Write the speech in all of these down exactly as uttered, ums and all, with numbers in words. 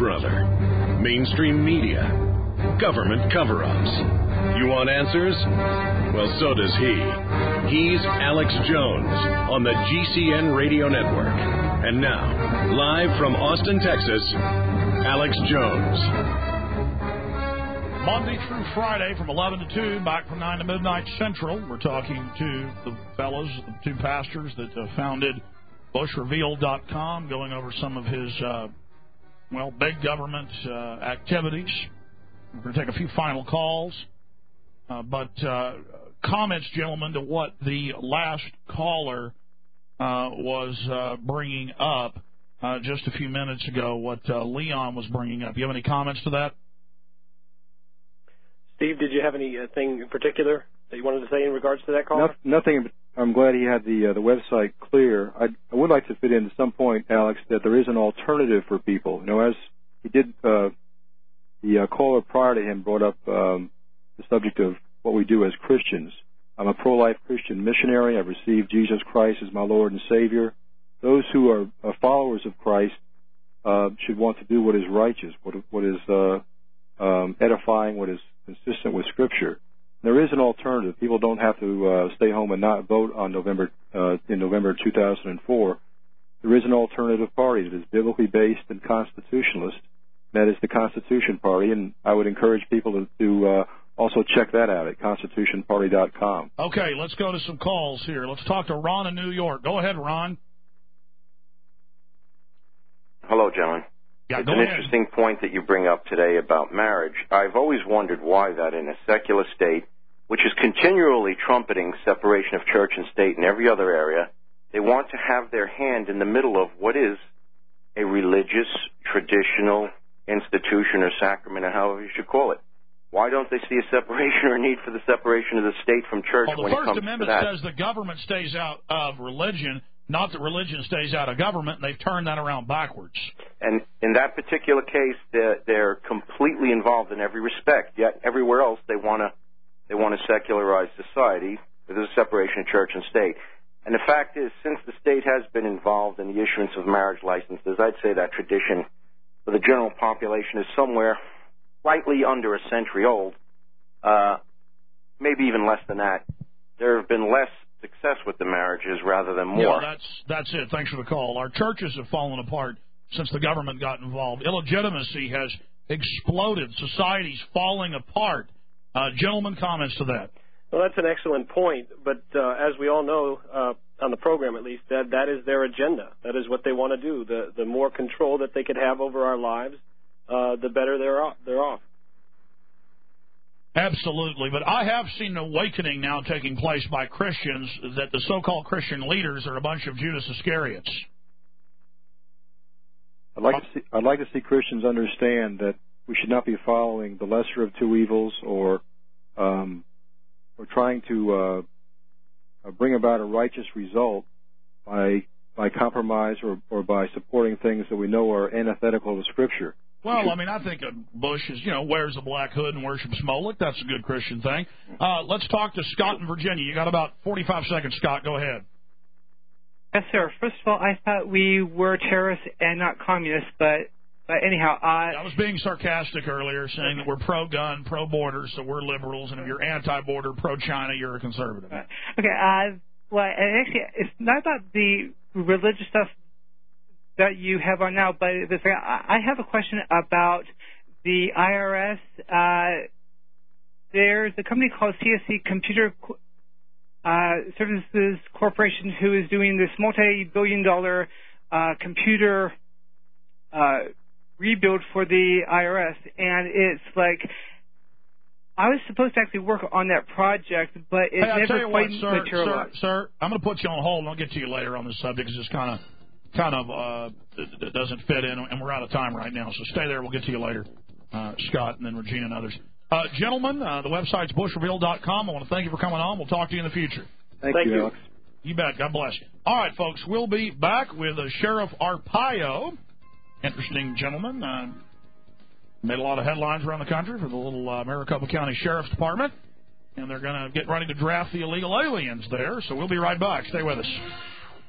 brother. Mainstream media. Government cover-ups. You want answers? Well, so does he. He's Alex Jones on the G C N Radio Network. And now, live from Austin, Texas, Alex Jones. Monday through Friday from eleven to two, back from nine to midnight Central. We're talking to the fellows, the two pastors that uh, founded Bush Revealed dot com, going over some of his, uh, well, big government uh, activities. We're going to take a few final calls. Uh, but uh, comments, gentlemen, to what the last caller uh, was uh, bringing up uh, just a few minutes ago, what uh, Leon was bringing up. You have any comments to that? Steve, did you have anything in particular that you wanted to say in regards to that caller? No, nothing. I'm glad he had the uh, the website clear. I, I would like to fit in at some point, Alex, that there is an alternative for people. You know, as he did, uh, the uh, caller prior to him brought up um, the subject of what we do as Christians. I'm a pro-life Christian missionary. I've received Jesus Christ as my Lord and Savior. Those who are uh, followers of Christ uh, should want to do what is righteous, what, what is uh, um, edifying, what is consistent with Scripture. There is an alternative. People don't have to uh, stay home and not vote on November uh, in November two thousand four. There is an alternative party that is biblically based and constitutionalist. That is the Constitution Party, and I would encourage people to, to uh, also check that out at constitution party dot com. Okay, let's go to some calls here. Let's talk to Ron in New York. Go ahead, Ron. Hello, gentlemen. Yeah, it's go an ahead. interesting point that you bring up today about marriage. I've always wondered why that in a secular state, which is continually trumpeting separation of church and state in every other area, they want to have their hand in the middle of what is a religious, traditional institution or sacrament, or however you should call it. Why don't they see a separation or a need for the separation of the state from church well, the when it First comes Amendment to that? says the government stays out of religion, not that religion stays out of government, and they've turned that around backwards. And in that particular case, they're, they're completely involved in every respect, yet everywhere else they want to they want to secularize society. There's a separation of church and state. And the fact is, since the state has been involved in the issuance of marriage licenses, I'd say that tradition for the general population is somewhere slightly under a century old, uh, maybe even less than that. There have been less success with the marriages rather than more. Yeah, that's that's it. Thanks for the call. Our churches have fallen apart since the government got involved. Illegitimacy has exploded. Society's falling apart. Uh, gentlemen, comments to that? Well, that's an excellent point. But uh, as we all know, uh, on the program at least, that that is their agenda. That is what they want to do. The the more control that they could have over our lives, uh, the better they're off, they're off. Absolutely. But I have seen an awakening now taking place by Christians that the so-called Christian leaders are a bunch of Judas Iscariots. I'd like to see, I'd like to see Christians understand that we should not be following the lesser of two evils or um, or trying to uh, bring about a righteous result by by compromise or, or by supporting things that we know are antithetical to Scripture. Well, I mean, I think Bush is, you know, wears a black hood and worships Moloch. That's a good Christian thing. Uh, let's talk to Scott in Virginia. You got about forty-five seconds, Scott. Go ahead. Yes, sir. First of all, I thought we were terrorists and not communists, but but anyhow, I... I was being sarcastic earlier, saying that we're pro-gun, pro-border, so we're liberals, and if you're anti-border, pro-China, you're a conservative. Okay. Uh, well, and actually, it's not about the religious stuff that you have on now, but it's like, I have a question about the I R S. Uh, there's a company called C S C Computer uh, Services Corporation who is doing this multi-billion dollar uh, computer uh, rebuild for the I R S, and it's like I was supposed to actually work on that project, but it hey, never quite what, sir, materialized. Sir, sir, I'm going to put you on hold, and I'll get to you later on this subject because it's kind of kind of uh, it doesn't fit in, and we're out of time right now. So stay there. We'll get to you later, uh, Scott, and then Regina and others. Uh, gentlemen, uh, the website's bush revealed dot com. I want to thank you for coming on. We'll talk to you in the future. Thank, thank you, you, Alex. You bet. God bless you. All right, folks, we'll be back with uh, Sheriff Arpaio. Interesting gentleman. Uh, made a lot of headlines around the country for the little uh, Maricopa County Sheriff's Department, and they're going to get ready to draft the illegal aliens there. So we'll be right back. Stay with us.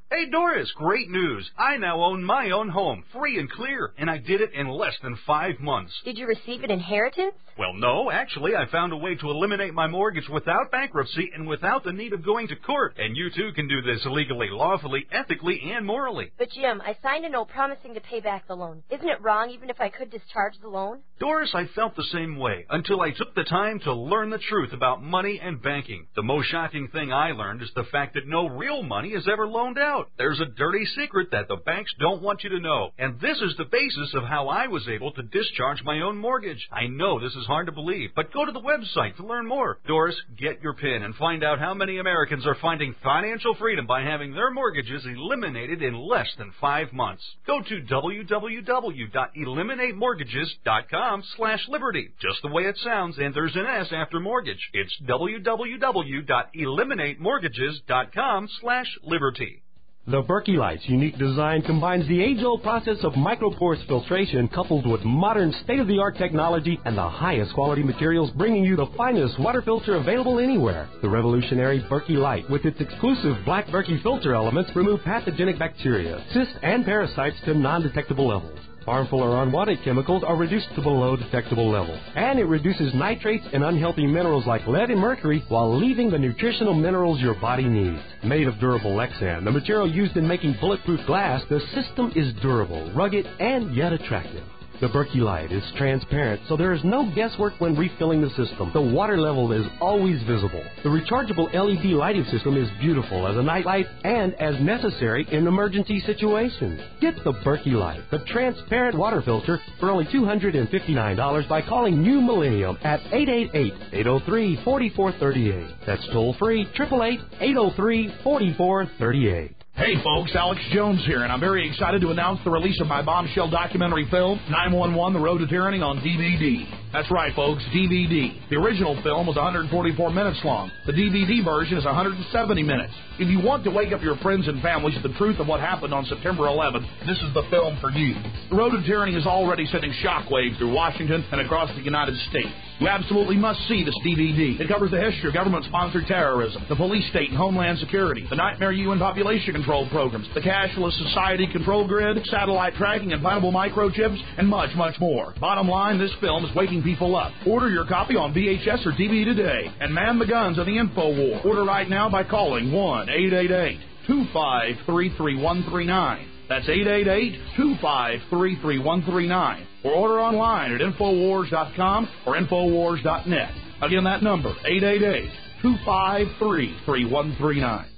Hey, Doris, great news. I now own my own home, free and clear, and I did it in less than five months. Did you receive an inheritance? Well, no. Actually, I found a way to eliminate my mortgage without bankruptcy and without the need of going to court. And you, too, can do this legally, lawfully, ethically, and morally. But, Jim, I signed a note promising to pay back the loan. Isn't it wrong even if I could discharge the loan? Doris, I felt the same way until I took the time to learn the truth about money and banking. The most shocking thing I learned is the fact that no real money is ever loaned out. There's a dirty secret that the banks don't want you to know. And this is the basis of how I was able to discharge my own mortgage. I know this is hard to believe, but go to the website to learn more. Doris, get your pen and find out how many Americans are finding financial freedom by having their mortgages eliminated in less than five months. Go to w w w dot eliminate mortgages dot com slash liberty. Just the way it sounds, and there's an S after mortgage. It's w w w dot eliminate mortgages dot com slash liberty. The Berkey Light's unique design combines the age-old process of microporous filtration coupled with modern state-of-the-art technology and the highest quality materials, bringing you the finest water filter available anywhere. The revolutionary Berkey Light, with its exclusive black Berkey filter elements, remove pathogenic bacteria, cysts, and parasites to non-detectable levels. Harmful or unwanted chemicals are reduced to below detectable levels. And it reduces nitrates and unhealthy minerals like lead and mercury while leaving the nutritional minerals your body needs. Made of durable Lexan, the material used in making bulletproof glass, the system is durable, rugged, and yet attractive. The Berkey Light is transparent, so there is no guesswork when refilling the system. The water level is always visible. The rechargeable L E D lighting system is beautiful as a night light and as necessary in emergency situations. Get the Berkey Light, the transparent water filter, for only two hundred fifty-nine dollars by calling New Millennium at eight eight eight, eight zero three, four four three eight. That's toll-free, eight eight eight, eight zero three, four four three eight. Hey folks, Alex Jones here, and I'm very excited to announce the release of my bombshell documentary film, nine one one, The Road to Tyranny, on D V D. That's right, folks, D V D. The original film was one hundred forty-four minutes long. The D V D version is one hundred seventy minutes. If you want to wake up your friends and families with the truth of what happened on September eleventh, this is the film for you. The Road to Tyranny is already sending shockwaves through Washington and across the United States. You absolutely must see this D V D. It covers the history of government-sponsored terrorism, the police state and homeland security, the nightmare U N population control programs, the cashless society control grid, satellite tracking, implantable microchips, and much, much more. Bottom line, this film is waking people up. Order your copy on V H S or D V D today, and man the guns of the info war. Order right now by calling one eight eight eight, two five three, three one three nine. That's eight eight eight, two five three, three one three nine. Or order online at infowars dot com or infowars dot net. Again, that number, eight eight eight, two five three, three one three nine.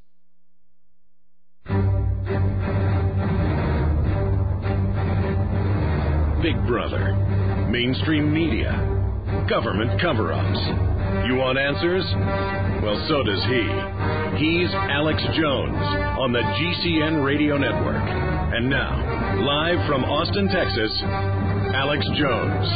Big Brother, mainstream media, government cover-ups. You want answers? Well, so does he. He's Alex Jones on the G C N Radio Network. And now, live from Austin, Texas, Alex Jones.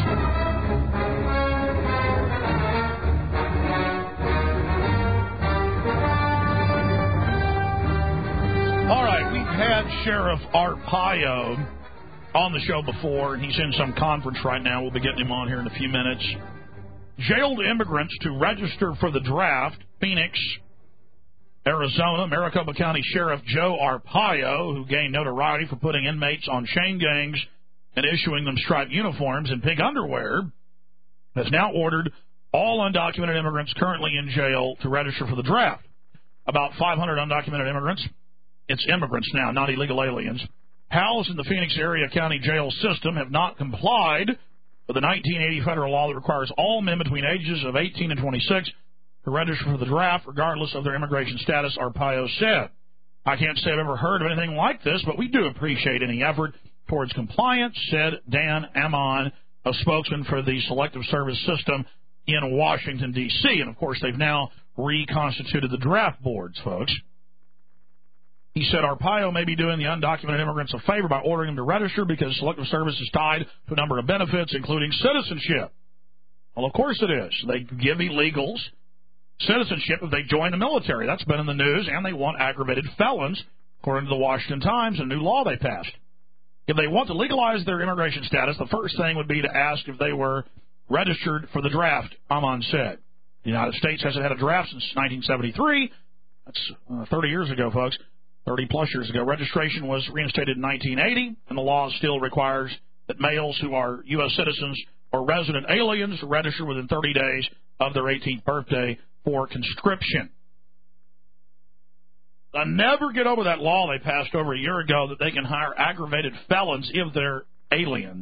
All right, we've had Sheriff Arpaio on the show before, and he's in some conference right now. We'll be getting him on here in a few minutes. Jailed immigrants to register for the draft. Phoenix, Arizona, Maricopa County Sheriff Joe Arpaio, who gained notoriety for putting inmates on chain gangs and issuing them striped uniforms and pink underwear, has now ordered all undocumented immigrants currently in jail to register for the draft. About five hundred undocumented immigrants. It's immigrants now, not illegal aliens. Housed in the Phoenix area county jail system have not complied with the nineteen eighty federal law that requires all men between ages of eighteen and twenty-six to register for the draft, regardless of their immigration status, Arpaio said. I can't say I've ever heard of anything like this, but we do appreciate any effort towards compliance, said Dan Amon, a spokesman for the Selective Service System in Washington, D C And, of course, they've now reconstituted the draft boards, folks. He said Arpaio may be doing the undocumented immigrants a favor by ordering them to register because Selective Service is tied to a number of benefits, including citizenship. Well, of course it is. They give illegals citizenship if they join the military. That's been in the news, and they want aggravated felons, according to the Washington Times, a new law they passed. If they want to legalize their immigration status, the first thing would be to ask if they were registered for the draft, Amon said. The United States hasn't had a draft since nineteen seventy-three. That's uh, thirty years ago, folks. thirty-plus years ago. Registration was reinstated in nineteen eighty, and the law still requires that males who are U S citizens or resident aliens register within thirty days of their eighteenth birthday for conscription. I never get over that law they passed over a year ago that they can hire aggravated felons if they're aliens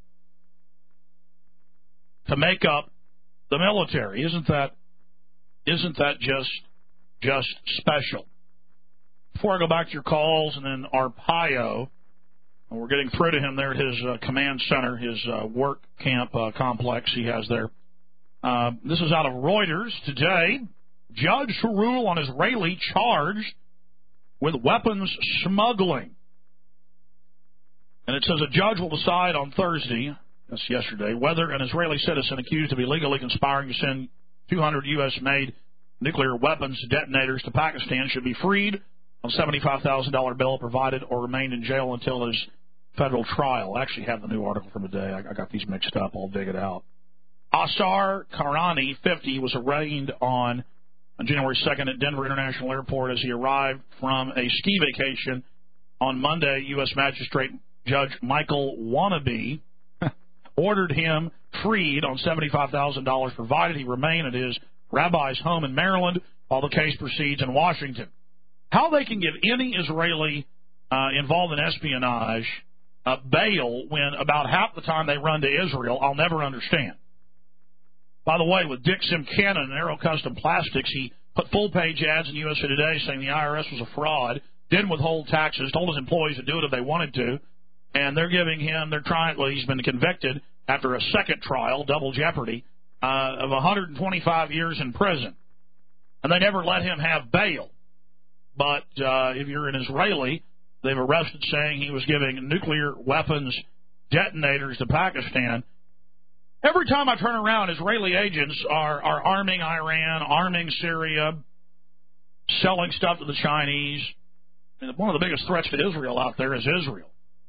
to make up the military. Isn't that isn't that just just special? Before I go back to your calls, and then Arpaio, and we're getting through to him there at his uh, command center, his uh, work camp uh, complex he has there. Uh, this is out of Reuters today. Judge to rule on Israeli charged with weapons smuggling. And it says a judge will decide on Thursday, that's yesterday, whether an Israeli citizen accused of illegally conspiring to send two hundred U S-made nuclear weapons detonators to Pakistan should be freed on a seventy-five thousand dollars bail provided or remain in jail until his federal trial. I actually have the new article from today. I got these mixed up. I'll dig it out. Asar Karani, fifty, was arraigned on, on January second at Denver International Airport as he arrived from a ski vacation. On Monday, U S Magistrate Judge Michael Wannabe ordered him freed on seventy-five thousand dollars provided he remain at his rabbi's home in Maryland while the case proceeds in Washington. How they can give any Israeli uh, involved in espionage uh, bail when about half the time they run to Israel, I'll never understand. By the way, with Dick Simcannon and Aero Custom Plastics, he put full-page ads in U S A Today saying the I R S was a fraud, didn't withhold taxes, told his employees to do it if they wanted to, and they're giving him, they're trying, well, he's been convicted after a second trial, double jeopardy, uh, of one hundred twenty-five years in prison. And they never let him have bail. But uh, if you're an Israeli, they've arrested saying he was giving nuclear weapons detonators to Pakistan. Every time I turn around, Israeli agents are, are arming Iran, arming Syria, selling stuff to the Chinese. And one of the biggest threats to Israel out there is Israel.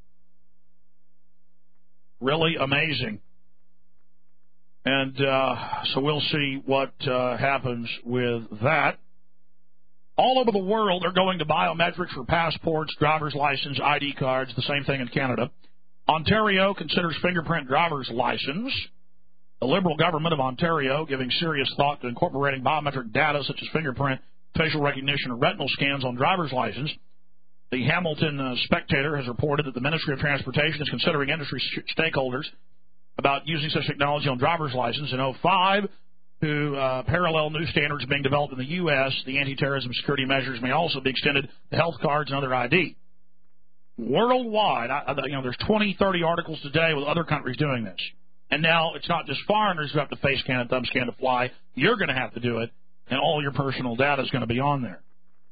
Really amazing. And uh, so we'll see what uh, happens with that. All over the world, they're going to biometrics for passports, driver's license, I D cards, the same thing in Canada. Ontario considers fingerprint driver's license. The Liberal government of Ontario giving serious thought to incorporating biometric data such as fingerprint, facial recognition, or retinal scans on driver's license. The Hamilton uh, Spectator has reported that the Ministry of Transportation is considering industry stakeholders about using such technology on driver's license. In oh five, to uh, parallel new standards being developed in the U S, the anti-terrorism security measures may also be extended to health cards and other I D. Worldwide, I, you know, there's twenty, thirty articles today with other countries doing this. And now it's not just foreigners who have to face scan and thumb scan to fly. You're going to have to do it, and all your personal data is going to be on there.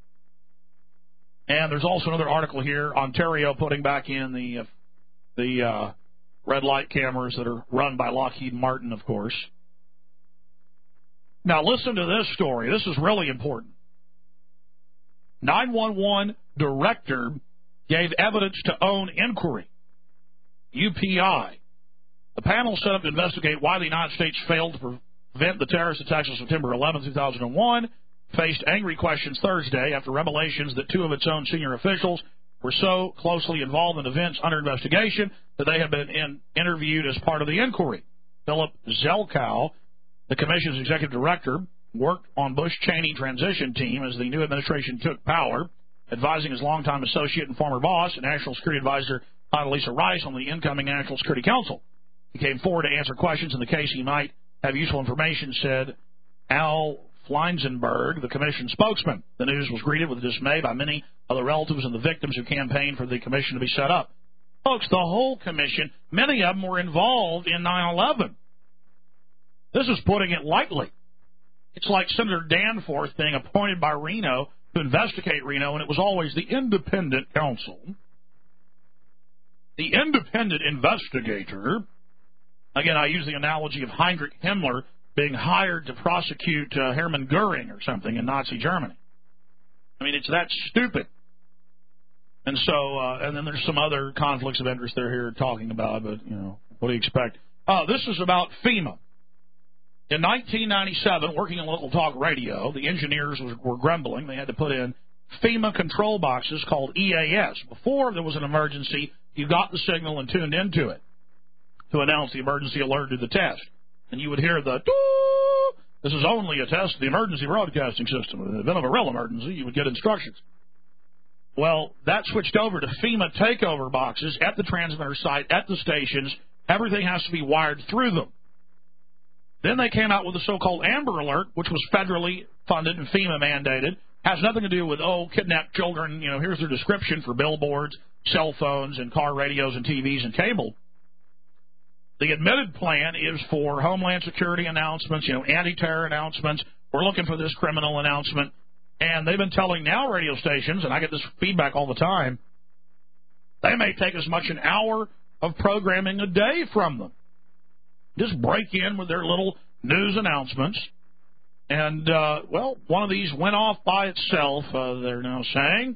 And there's also another article here, Ontario putting back in the uh, the uh, red light cameras that are run by Lockheed Martin, of course. Now listen to this story. This is really important. nine one one director gave evidence to own inquiry. U P I. The panel set up to investigate why the United States failed to prevent the terrorist attacks on September eleventh, two thousand one, faced angry questions Thursday after revelations that two of its own senior officials were so closely involved in events under investigation that they had been in, interviewed as part of the inquiry. Philip Zelkow, the commission's executive director, worked on Bush-Cheney transition team as the new administration took power, advising his longtime associate and former boss, National Security Advisor Condoleezza Rice, on the incoming National Security Council. He came forward to answer questions in the case he might have useful information, said Al Fleinsenberg, the commission spokesman. The news was greeted with dismay by many of the relatives and the victims who campaigned for the commission to be set up. Folks, the whole commission, many of them were involved in nine eleven. This is putting it lightly. It's like Senator Danforth being appointed by Reno to investigate Reno, and it was always the independent counsel. The independent investigator. Again, I use the analogy of Heinrich Himmler being hired to prosecute uh, Hermann Goering or something in Nazi Germany. I mean, it's that stupid. And so, uh, and then there's some other conflicts of interest they're here talking about, but, you know, what do you expect? Oh, this is about FEMA. In nineteen ninety-seven, working on local talk radio, the engineers was, were grumbling. They had to put in FEMA control boxes called E A S. Before there was an emergency, you got the signal and tuned into it to announce the emergency alert to the test. And you would hear the, doo! This is only a test of the emergency broadcasting system. In the event of a real emergency, you would get instructions. Well, that switched over to FEMA takeover boxes at the transmitter site, at the stations. Everything has to be wired through them. Then they came out with the so-called Amber Alert, which was federally funded and FEMA mandated. Has nothing to do with, oh, kidnapped children, you know, here's their description for billboards, cell phones, and car radios and T Vs and cable. The admitted plan is for Homeland Security announcements, you know, anti-terror announcements. We're looking for this criminal announcement. And they've been telling now radio stations, and I get this feedback all the time, they may take as much an hour of programming a day from them. Just break in with their little news announcements. And, uh, well, one of these went off by itself, uh, they're now saying.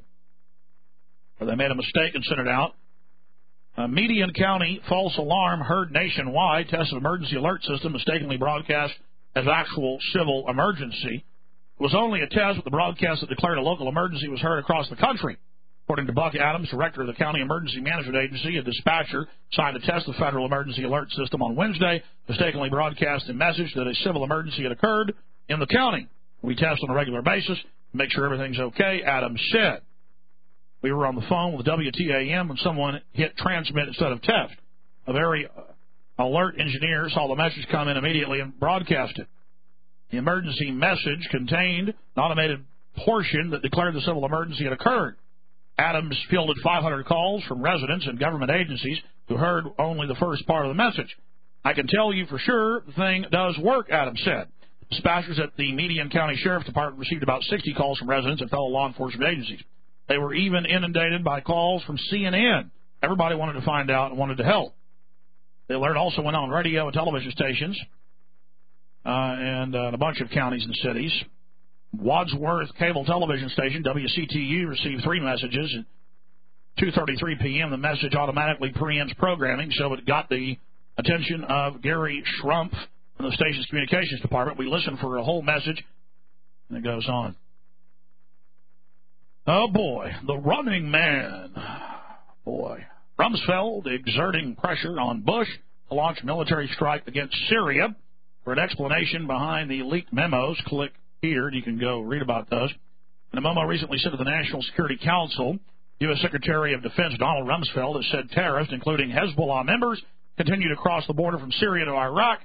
Or they made a mistake and sent it out. Uh, Median County false alarm heard nationwide. Test of emergency alert system mistakenly broadcast as actual civil emergency. It was only a test, but the broadcast that declared a local emergency was heard across the country. According to Buck Adams, director of the County Emergency Management Agency, a dispatcher signed a test of federal emergency alert system on Wednesday, mistakenly broadcast a message that a civil emergency had occurred in the county. We test on a regular basis to make sure everything's okay, Adams said. We were on the phone with W T A M when someone hit transmit instead of test. A very alert engineer saw the message come in immediately and broadcast it. The emergency message contained an automated portion that declared the civil emergency had occurred. Adams fielded five hundred calls from residents and government agencies who heard only the first part of the message. I can tell you for sure the thing does work, Adams said. Dispatchers at the Median County Sheriff's Department received about sixty calls from residents and fellow law enforcement agencies. They were even inundated by calls from C N N. Everybody wanted to find out and wanted to help. The alert also went on radio and television stations uh, and uh, in a bunch of counties and cities. Wadsworth Cable Television Station, W C T U, received three messages. At two thirty-three p.m., the message automatically preempts programming, so it got the attention of Gary Schrumpf from the station's communications department. We listened for a whole message, and it goes on. Oh, boy, the running man. Boy. Rumsfeld exerting pressure on Bush to launch a military strike against Syria. For an explanation behind the leaked memos, click here. You can go read about those. In a memo recently sent to the National Security Council, U S. Secretary of Defense Donald Rumsfeld has said terrorists, including Hezbollah members, continue to cross the border from Syria to Iraq,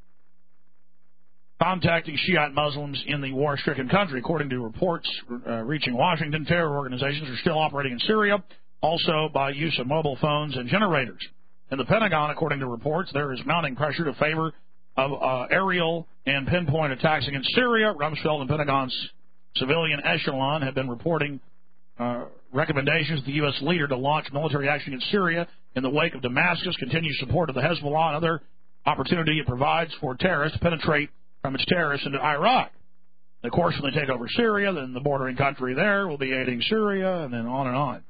contacting Shiite Muslims in the war-stricken country. According to reports uh, reaching Washington, terror organizations are still operating in Syria, also by use of mobile phones and generators. In the Pentagon, according to reports, there is mounting pressure to favor of uh, aerial and pinpoint attacks against Syria. Rumsfeld and Pentagon's civilian echelon have been reporting uh, recommendations to the U S leader to launch military action against Syria in the wake of Damascus' continued support of the Hezbollah and other opportunity it provides for terrorists to penetrate from its terrorists into Iraq. And of course, when they take over Syria, then the bordering country there will be aiding Syria, and then on and on.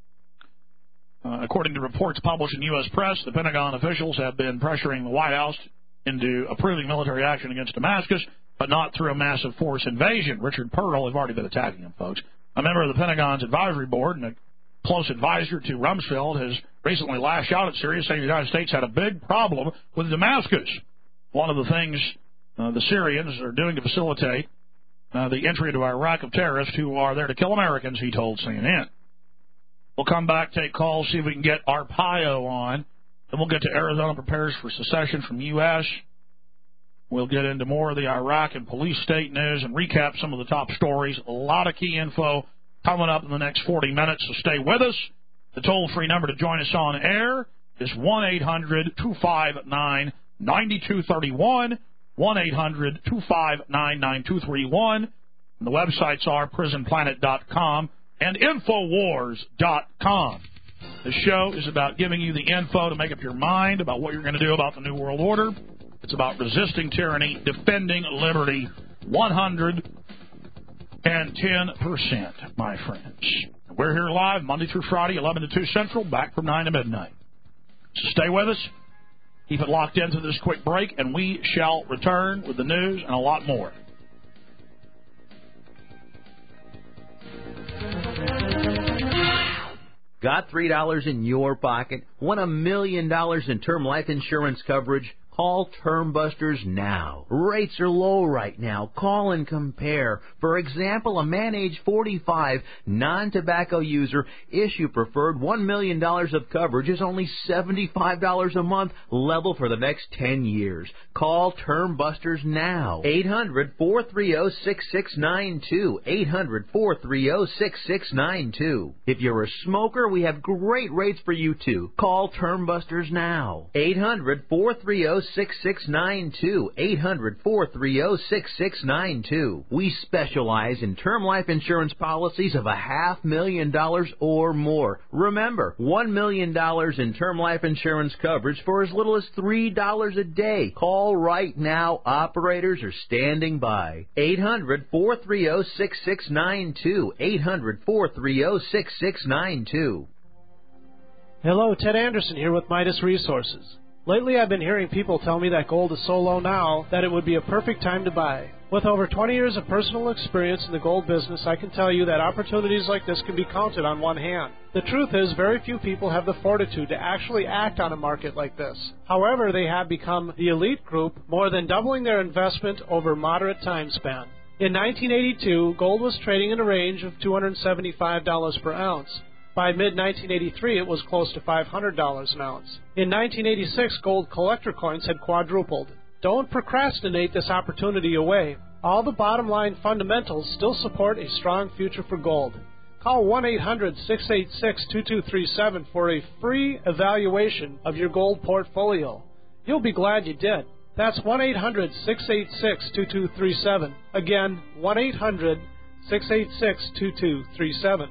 Uh, according to reports published in U S press, the Pentagon officials have been pressuring the White House into approving military action against Damascus, but not through a massive force invasion. Richard Pearl, have already been attacking him, folks. A member of the Pentagon's advisory board and a close advisor to Rumsfeld has recently lashed out at Syria, saying the United States had a big problem with Damascus. One of the things uh, the Syrians are doing to facilitate uh, the entry into Iraq of terrorists who are there to kill Americans, he told C N N. We'll come back, take calls, see if we can get Arpaio on. Then we'll get to Arizona prepares for secession from U S We'll get into more of the Iraq and police state news and recap some of the top stories. A lot of key info coming up in the next forty minutes, so stay with us. The toll-free number to join us on air is one eight hundred two five nine nine two three one, one eight hundred two five nine nine two three one. And the websites are prison planet dot com and infowars dot com. The show is about giving you the info to make up your mind about what you're going to do about the New World Order. It's about resisting tyranny, defending liberty, one hundred ten percent, my friends. We're here live Monday through Friday, eleven to two Central, back from nine to midnight. So stay with us. Keep it locked into this quick break, and we shall return with the news and a lot more. Got three dollars in your pocket? Want a million dollars in term life insurance coverage? Call Term Busters now. Rates are low right now. Call and compare. For example, a man age forty-five, non-tobacco user, issue preferred one million dollars of coverage is only seventy-five dollars a month, level for the next ten years. Call Term Busters now. eight hundred, four three zero, six six nine two. eight hundred, four three zero, six six nine two. If you're a smoker, we have great rates for you too. Call Term Busters now. eight hundred, four three zero, six six nine two. eight hundred, four three zero, six six nine two. We specialize in term life insurance policies of a half million dollars or more. Remember, one million dollars in term life insurance coverage for as little as three dollars a day. Call right now. Operators are standing by. eight hundred, four three zero, six six nine two. eight hundred, four three zero, six six nine two. Hello, Ted Anderson here with Midas Resources. Lately, I've been hearing people tell me that gold is so low now that it would be a perfect time to buy. With over twenty years of personal experience in the gold business, I can tell you that opportunities like this can be counted on one hand. The truth is, very few people have the fortitude to actually act on a market like this. However, they have become the elite group, more than doubling their investment over a moderate time span. In nineteen eighty-two, gold was trading in a range of two hundred seventy-five dollars per ounce. By mid nineteen eighty-three, it was close to five hundred dollars an ounce. In nineteen eighty-six, gold collector coins had quadrupled. Don't procrastinate this opportunity away. All the bottom line fundamentals still support a strong future for gold. Call one eight hundred, six eight six, two two three seven for a free evaluation of your gold portfolio. You'll be glad you did. That's one eight hundred, six eight six, two two three seven. Again, one eight hundred, six eight six, two two three seven.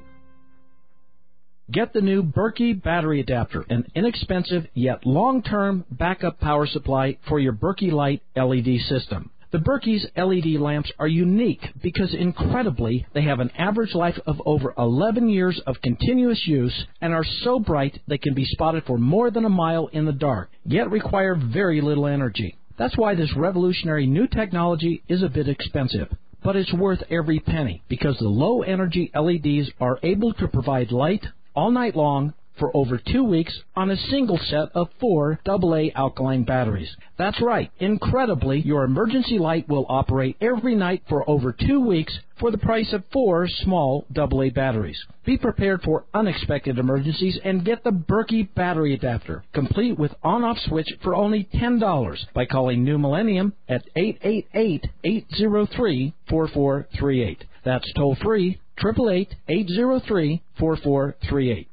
Get the new Berkey battery adapter, an inexpensive yet long-term backup power supply for your Berkey Light L E D system. The Berkey's L E D lamps are unique because, incredibly, they have an average life of over eleven years of continuous use and are so bright they can be spotted for more than a mile in the dark, yet require very little energy. That's why this revolutionary new technology is a bit expensive. But it's worth every penny because the low-energy L E Ds are able to provide light all night long for over two weeks on a single set of four double A alkaline batteries. That's right. Incredibly, your emergency light will operate every night for over two weeks for the price of four small double A batteries. Be prepared for unexpected emergencies and get the Berkey battery adapter, complete with on-off switch for only ten dollars by calling New Millennium at eight eight eight, eight zero three, four four three eight. That's toll-free, eight eight eight, eight zero three, four four three eight.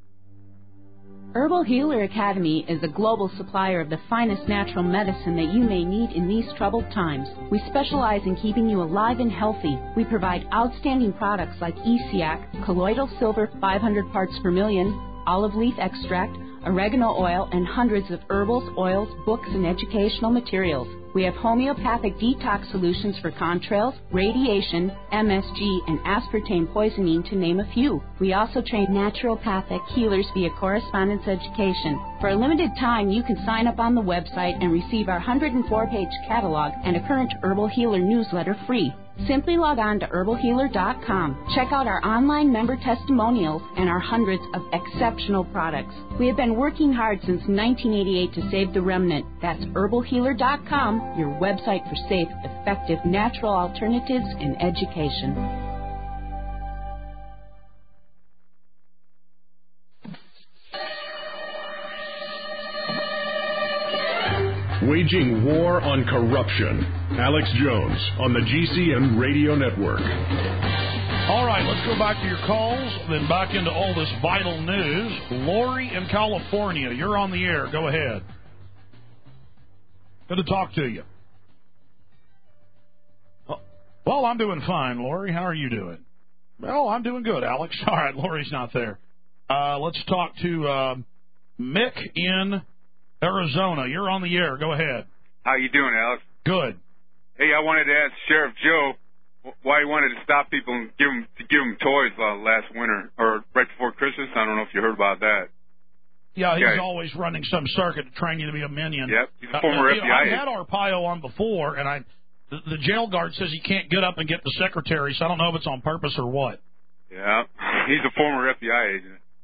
Herbal Healer Academy is a global supplier of the finest natural medicine that you may need in these troubled times. We specialize in keeping you alive and healthy. We provide outstanding products like E C A C, colloidal silver five hundred parts per million, olive leaf extract, oregano oil, and hundreds of herbals, oils, books, and educational materials. We have homeopathic detox solutions for contrails, radiation, M S G, and aspartame poisoning, to name a few. We also train naturopathic healers via correspondence education. For a limited time, you can sign up on the website and receive our one hundred four page catalog and a current Herbal Healer newsletter free. Simply log on to herbal healer dot com. Check out our online member testimonials and our hundreds of exceptional products. We have been working hard since nineteen eighty-eight to save the remnant. That's herbal healer dot com, your website for safe, effective, natural alternatives in education. Waging war on corruption. Alex Jones on the G C N Radio Network. All right, let's go back to your calls, then back into all this vital news. Lori in California, you're on the air. Go ahead. Good to talk to you. Well, I'm doing fine, Lori. How are you doing? Well, I'm doing good, Alex. All right, Lori's not there. Uh, let's talk to uh, Mick in Arizona. You're on the air. Go ahead. How you doing, Alex? Good. Hey, I wanted to ask Sheriff Joe why he wanted to stop people and give them, to give them toys uh, last winter or right before Christmas. I don't know if you heard about that. Yeah, he's yeah. always running some circuit to train you to be a minion. Yep, he's a former uh, F B I. I've had Arpaio on before, and I the, the jail guard says he can't get up and get the secretary, so I don't know if it's on purpose or what. Yeah, he's a former F B I agent.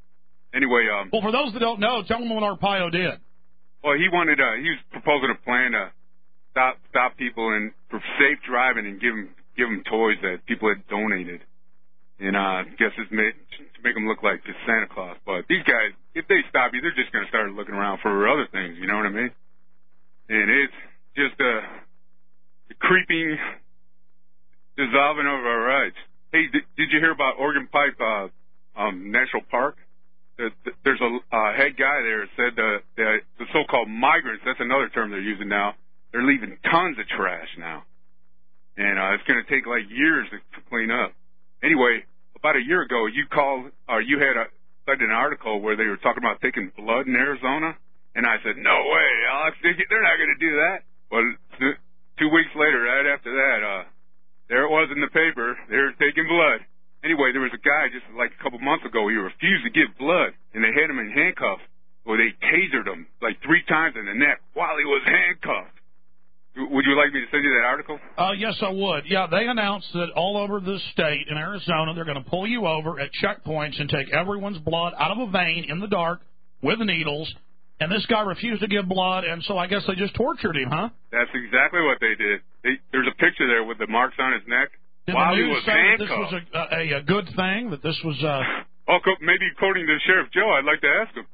Anyway, um. Well, for those that don't know, tell them what Arpaio did. Well, he wanted. Uh, he was proposing a plan to stop stop people and for safe driving and give them give them toys that people had donated. And uh, I guess it's made, to make them look like just Santa Claus. But these guys, if they stop you, they're just going to start looking around for other things. You know what I mean? And it's just a uh, creeping, dissolving of our rights. Hey, did, did you hear about Oregon Pipe uh, um, National Park? The, the, there's a uh, head guy there that said the, the, the so-called migrants, that's another term they're using now, they're leaving tons of trash now. And uh, it's going to take like years to, to clean up. Anyway, about a year ago, you called, or you had a, cited an article where they were talking about taking blood in Arizona. And I said, no way, Alex, they're not going to do that. Well, two weeks later, right after that, uh, there it was in the paper, they were taking blood. Anyway, there was a guy just like a couple months ago, he refused to give blood, and they had him in handcuffs. Well, they tasered him like three times in the neck while he was handcuffed. Would you like me to send you that article? Uh, yes, I would. Yeah, they announced that all over the state in Arizona, they're going to pull you over at checkpoints and take everyone's blood out of a vein in the dark with needles. And this guy refused to give blood, and so I guess they just tortured him, huh? That's exactly what they did. They, there's a picture there with the marks on his neck. Did while the he news was say that handcuffed. this was a, a, a good thing, that this was... Uh... Oh, maybe according to Sheriff Joe, I'd like to ask him.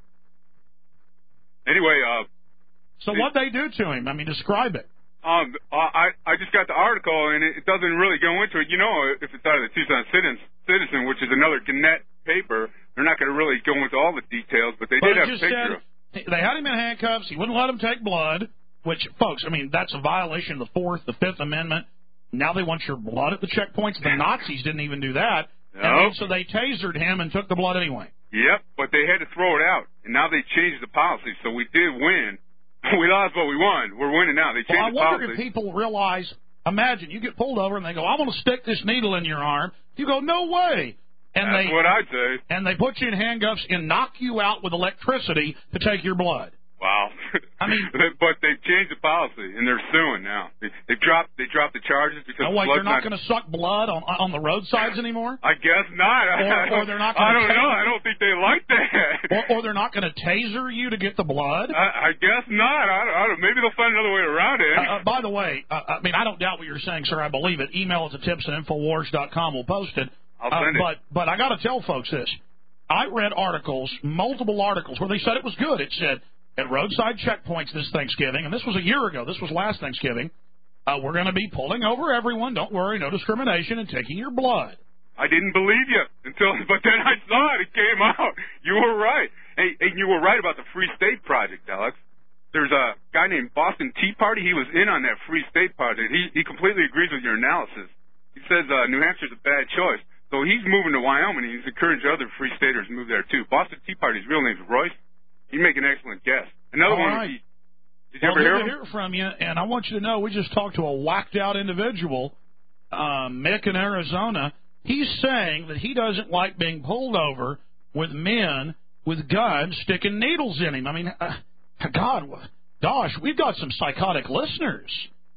Anyway, uh... So what'd they do to him? I mean, describe it. Um, I, I just got the article, and it doesn't really go into it. You know, if it's out of the Tucson Citizen, which is another Gannett paper, they're not going to really go into all the details, but they But did it have a just picture of said they had him in handcuffs. He wouldn't let him take blood, which, folks, I mean, that's a violation of the Fourth, the Fifth Amendment. Now they want your blood at the checkpoints. The Nazis didn't even do that. No. And then, so they tasered him and took the blood anyway. Yep, but they had to throw it out, and now they changed the policy, so we did win. We lost, but we won. We're winning now. They changed Well, I the wonder policy. if people realize, imagine, you get pulled over and they go, I want to stick this needle in your arm. You go, no way. And That's they, what I'd say. And they put you in handcuffs and knock you out with electricity to take your blood. Wow. I mean, but they've changed the policy, and they're suing now. They, they dropped they dropped the charges because no, wait, blood's they're not, not going to suck blood on on the roadsides anymore? I guess not. Or, or they're not. Gonna I don't taser, know. I don't think they like that. Or, or they're not going to taser you to get the blood? I, I guess not. I don't, I don't, maybe they'll find another way around it. Uh, uh, by the way, uh, I mean, I don't doubt what you're saying, sir. I believe it. Email it to tips at infowars dot com. We'll post it. I'll uh, send it. But but I got to tell folks this. I read articles, multiple articles, where they said it was good. It said, at roadside checkpoints this Thanksgiving, and this was a year ago, this was last Thanksgiving, uh, we're going to be pulling over everyone, don't worry, no discrimination, and taking your blood. I didn't believe you until, but then I saw it, it came out. You were right. Hey, and you were right about the Free State Project, Alex. There's a guy named Boston Tea Party, he was in on that Free State Project. He, he completely agrees with your analysis. He says uh, New Hampshire's a bad choice. So he's moving to Wyoming, and he's encouraging other Free Staters to move there, too. Boston Tea Party's real name's Royce. You make an excellent guess. Another All one. right. Did you well, ever hear good him? to hear from you, and I want you to know we just talked to a whacked-out individual, uh, Mick in Arizona. He's saying that he doesn't like being pulled over with men with guns sticking needles in him. I mean, uh, God, gosh, we've got some psychotic listeners.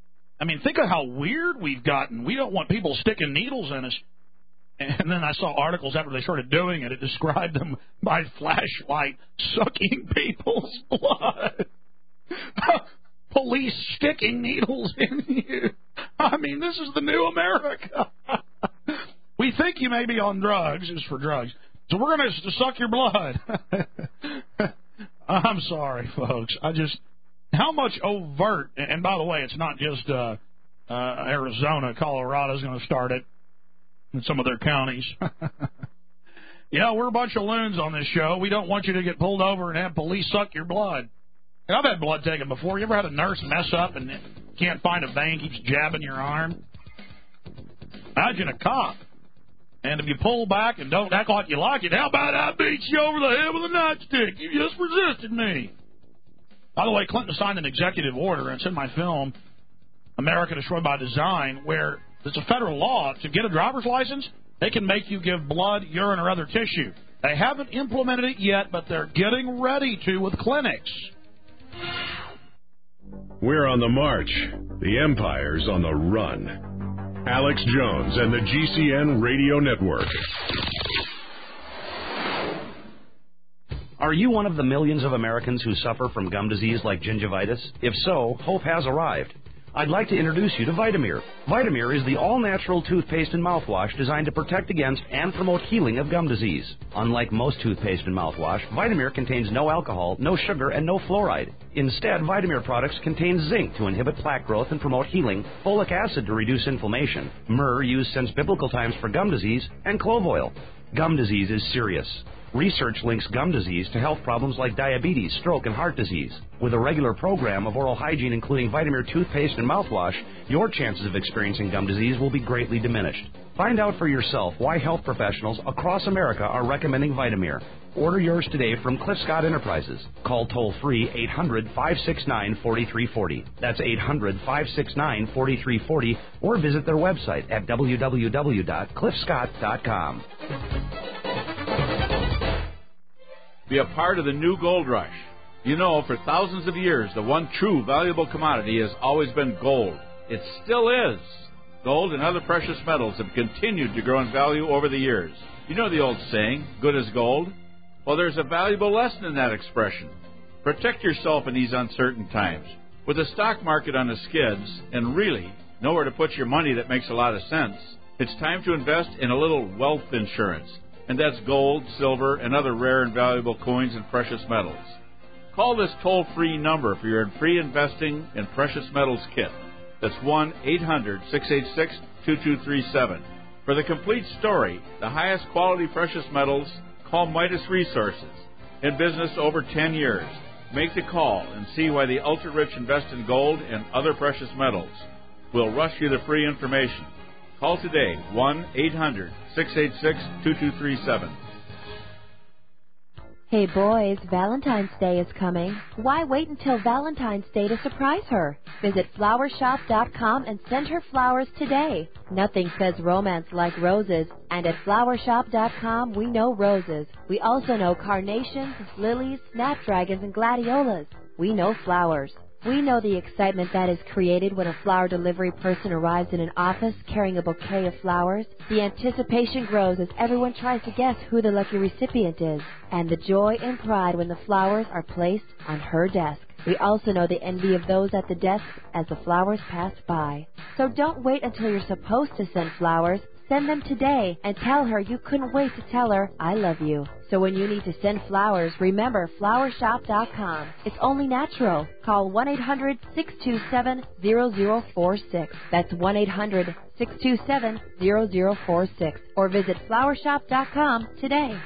I mean, think of how weird we've gotten. We don't want people sticking needles in us. And then I saw articles after they started doing it. It described them by flashlight sucking people's blood. Police sticking needles in you. I mean, this is the new America. We think you may be on drugs. It's for drugs. So we're going to suck your blood. I'm sorry, folks. I just, how much overt, and by the way, it's not just uh, uh, Arizona. Colorado's going to start it. In some of their counties. Yeah, we're a bunch of loons on this show. We don't want you to get pulled over and have police suck your blood. And I've had blood taken before. You ever had a nurse mess up and can't find a vein, keeps jabbing your arm? Imagine a cop. And if you pull back and don't act like you like it, how about I beat you over the head with a nightstick? You just resisted me. By the way, Clinton signed an executive order, and it's in my film, America Destroyed by Design, where it's a federal law. To get a driver's license, they can make you give blood, urine, or other tissue. They haven't implemented it yet, but they're getting ready to with clinics. We're on the march. The Empire's on the run. Alex Jones and the G C N Radio Network. Are you one of the millions of Americans who suffer from gum disease like gingivitis? If so, hope has arrived. I'd like to introduce you to Vitamir. Vitamir is the all-natural toothpaste and mouthwash designed to protect against and promote healing of gum disease. Unlike most toothpaste and mouthwash, Vitamir contains no alcohol, no sugar, and no fluoride. Instead, Vitamir products contain zinc to inhibit plaque growth and promote healing, folic acid to reduce inflammation, myrrh used since biblical times for gum disease, and clove oil. Gum disease is serious. Research links gum disease to health problems like diabetes, stroke, and heart disease. With a regular program of oral hygiene including Vitamir toothpaste and mouthwash, your chances of experiencing gum disease will be greatly diminished. Find out for yourself why health professionals across America are recommending Vitamir. Order yours today from Cliff Scott Enterprises. Call toll-free eight hundred, five six nine, four three four zero. That's eight hundred, five six nine, four three four zero, or visit their website at w w w dot cliff scott dot com. Be a part of the new gold rush. You know, for thousands of years, the one true valuable commodity has always been gold. It still is. Gold and other precious metals have continued to grow in value over the years. You know the old saying, good as gold? Well, there's a valuable lesson in that expression. Protect yourself in these uncertain times. With the stock market on the skids, and really nowhere to put your money that makes a lot of sense, it's time to invest in a little wealth insurance. And that's gold, silver, and other rare and valuable coins and precious metals. Call this toll-free number for your free investing in precious metals kit. That's one eight hundred, six eight six, two two three seven. For the complete story, the highest quality precious metals, call Midas Resources. In business over ten years. Make the call and see why the ultra-rich invest in gold and other precious metals. We'll rush you the free information. Call today, one eight hundred, six eight six, two two three seven. Hey boys, Valentine's Day is coming. Why wait until Valentine's Day to surprise her? Visit flower shop dot com and send her flowers today. Nothing says romance like roses, and at flower shop dot com we know roses. We also know carnations, lilies, snapdragons, and gladiolas. We know flowers. We know the excitement that is created when a flower delivery person arrives in an office carrying a bouquet of flowers. The anticipation grows as everyone tries to guess who the lucky recipient is, and the joy and pride when the flowers are placed on her desk. We also know the envy of those at the desk as the flowers pass by. So don't wait until you're supposed to send flowers. Send them today and tell her you couldn't wait to tell her, I love you. So when you need to send flowers, remember flower shop dot com. It's only natural. Call one eight hundred, six two seven, zero zero four six. That's one eight hundred, six two seven, zero zero four six. Or visit flower shop dot com today.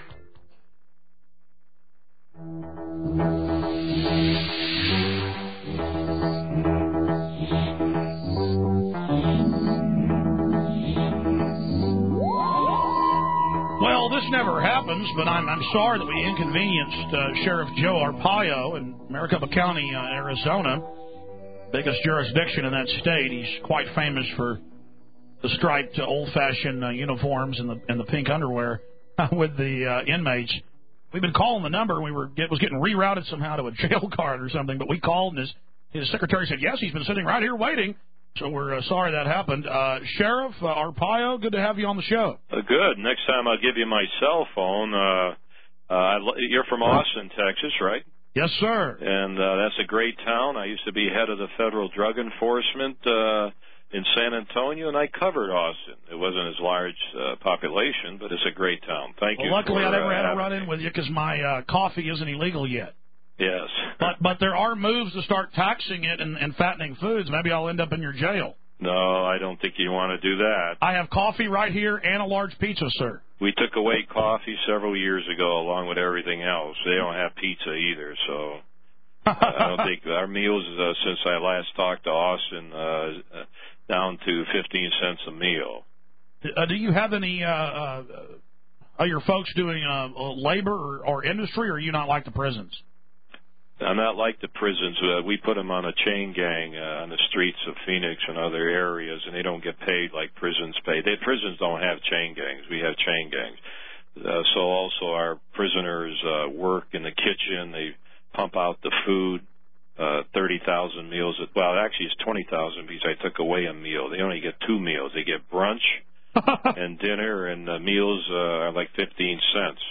Well, this never happens, but I'm, I'm sorry that we inconvenienced uh, Sheriff Joe Arpaio in Maricopa County, uh, Arizona, biggest jurisdiction in that state. He's quite famous for the striped uh, old-fashioned uh, uniforms and the and the pink underwear with the uh, inmates. We've been calling the number. We were it was getting rerouted somehow to a jail card or something, but we called, and his, his secretary said, yes, he's been sitting right here waiting. So we're uh, sorry that happened. Uh, Sheriff uh, Arpaio, good to have you on the show. Uh, good. Next time I'll give you my cell phone. Uh, uh, you're from Austin, Texas, right? Yes, sir. And uh, that's a great town. I used to be head of the Federal Drug Enforcement uh, in San Antonio, and I covered Austin. It wasn't as large uh, population, but it's a great town. Thank well, you. Luckily, for, I never uh, had a run-in with you because my uh, coffee isn't illegal yet. Yes. But but there are moves to start taxing it and, and fattening foods. Maybe I'll end up in your jail. No, I don't think you want to do that. I have coffee right here and a large pizza, sir. We took away coffee several years ago along with everything else. They don't have pizza either, so uh, I don't think our meals, uh, since I last talked to Austin, uh, uh, down to fifteen cents a meal. Uh, do you have any, uh, uh, are your folks doing uh, labor or, or industry, or are you not like the prisons? I'm not like the prisons. Uh, we put them on a chain gang uh, on the streets of Phoenix and other areas, and they don't get paid like prisons pay. They, prisons don't have chain gangs. We have chain gangs. Uh, so also our prisoners uh, work in the kitchen. They pump out the food, uh, thirty thousand meals. At, well, actually it's twenty thousand because I took away a meal. They only get two meals. They get brunch and dinner, and uh, meals uh, are like fifteen cents.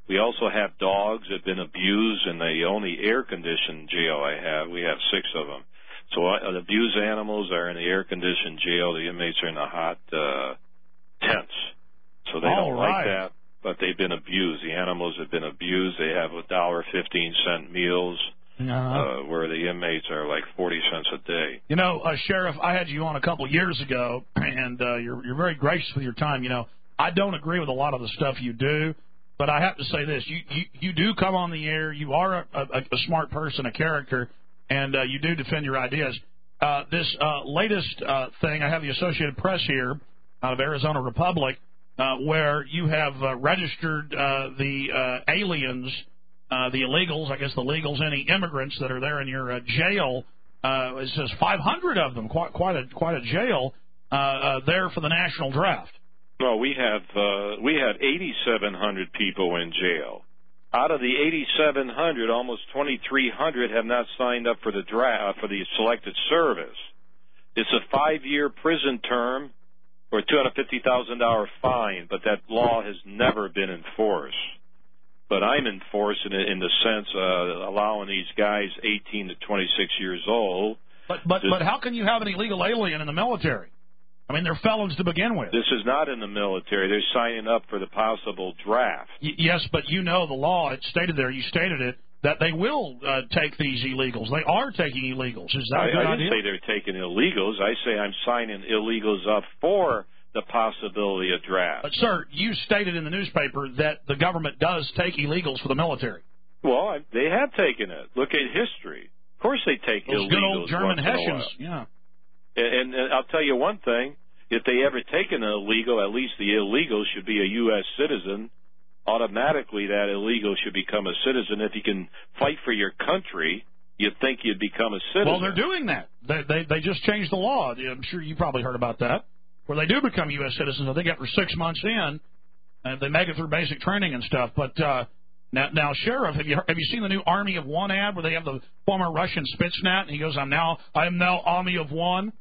We also have dogs that have been abused in the only air-conditioned jail I have. We have six of them. So uh, abused animals are in the air-conditioned jail. The inmates are in the hot uh, tents. So they All don't right. like that, but they've been abused. The animals have been abused. They have a dollar fifteen cent meals, Uh-huh. uh, where the inmates are like forty cents a day. You know, uh, Sheriff, I had you on a couple years ago, and uh, you're you're very gracious with your time. You know, I don't agree with a lot of the stuff you do, but I have to say this: you you, you do come on the air. You are a, a, a smart person, a character, and uh, you do defend your ideas. Uh, this uh, latest uh, thing, I have the Associated Press here out of Arizona Republic, uh, where you have uh, registered uh, the uh, aliens. Uh, the illegals, I guess the legals, any immigrants that are there in your uh, jail. Uh, it says five hundred of them, quite quite a quite a jail uh, uh, there for the national draft. Well, we have uh, we had eighty-seven hundred people in jail. Out of the eighty-seven hundred, almost twenty-three hundred have not signed up for the draft for the selected service. It's a five-year prison term or a two hundred fifty thousand dollars fine, but that law has never been enforced. But I'm enforcing it in the sense uh, allowing these guys eighteen to twenty-six years old. But but but how can you have an illegal alien in the military? I mean, they're felons to begin with. This is not in the military. They're signing up for the possible draft. Y- yes, but you know the law. It's stated there. You stated it that they will uh, take these illegals. They are taking illegals. Is that I, a good I didn't idea? say they're taking illegals. I say I'm signing illegals up for the possibility of draft. But, sir, you stated in the newspaper that the government does take illegals for the military. Well, I, they have taken it. Look at history. Of course they take Those illegals. good old German once in a Hessians. while. Yeah. And, and I'll tell you one thing. If they ever take an illegal, at least the illegal should be a U S citizen. Automatically, that illegal should become a citizen. If you can fight for your country, you'd think you'd become a citizen. Well, they're doing that. They, they, they just changed the law. I'm sure you probably heard about that. Where they do become U S citizens, I think after six months in, and they make it through basic training and stuff. But uh, now, now, Sheriff, have you have you seen the new Army of One ad where they have the former Russian Spetsnaz, and he goes, "I'm now I am now Army of One."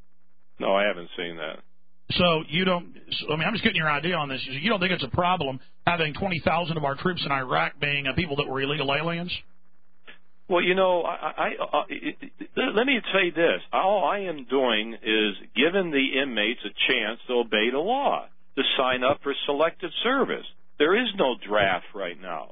No, I haven't seen that. So you don't. So, I mean, I'm just getting your idea on this. You don't think it's a problem having twenty thousand of our troops in Iraq being uh, people that were illegal aliens? Well, you know, I, I, I it, it, let me say this. All I am doing is giving the inmates a chance to obey the law, to sign up for selective service. There is no draft right now.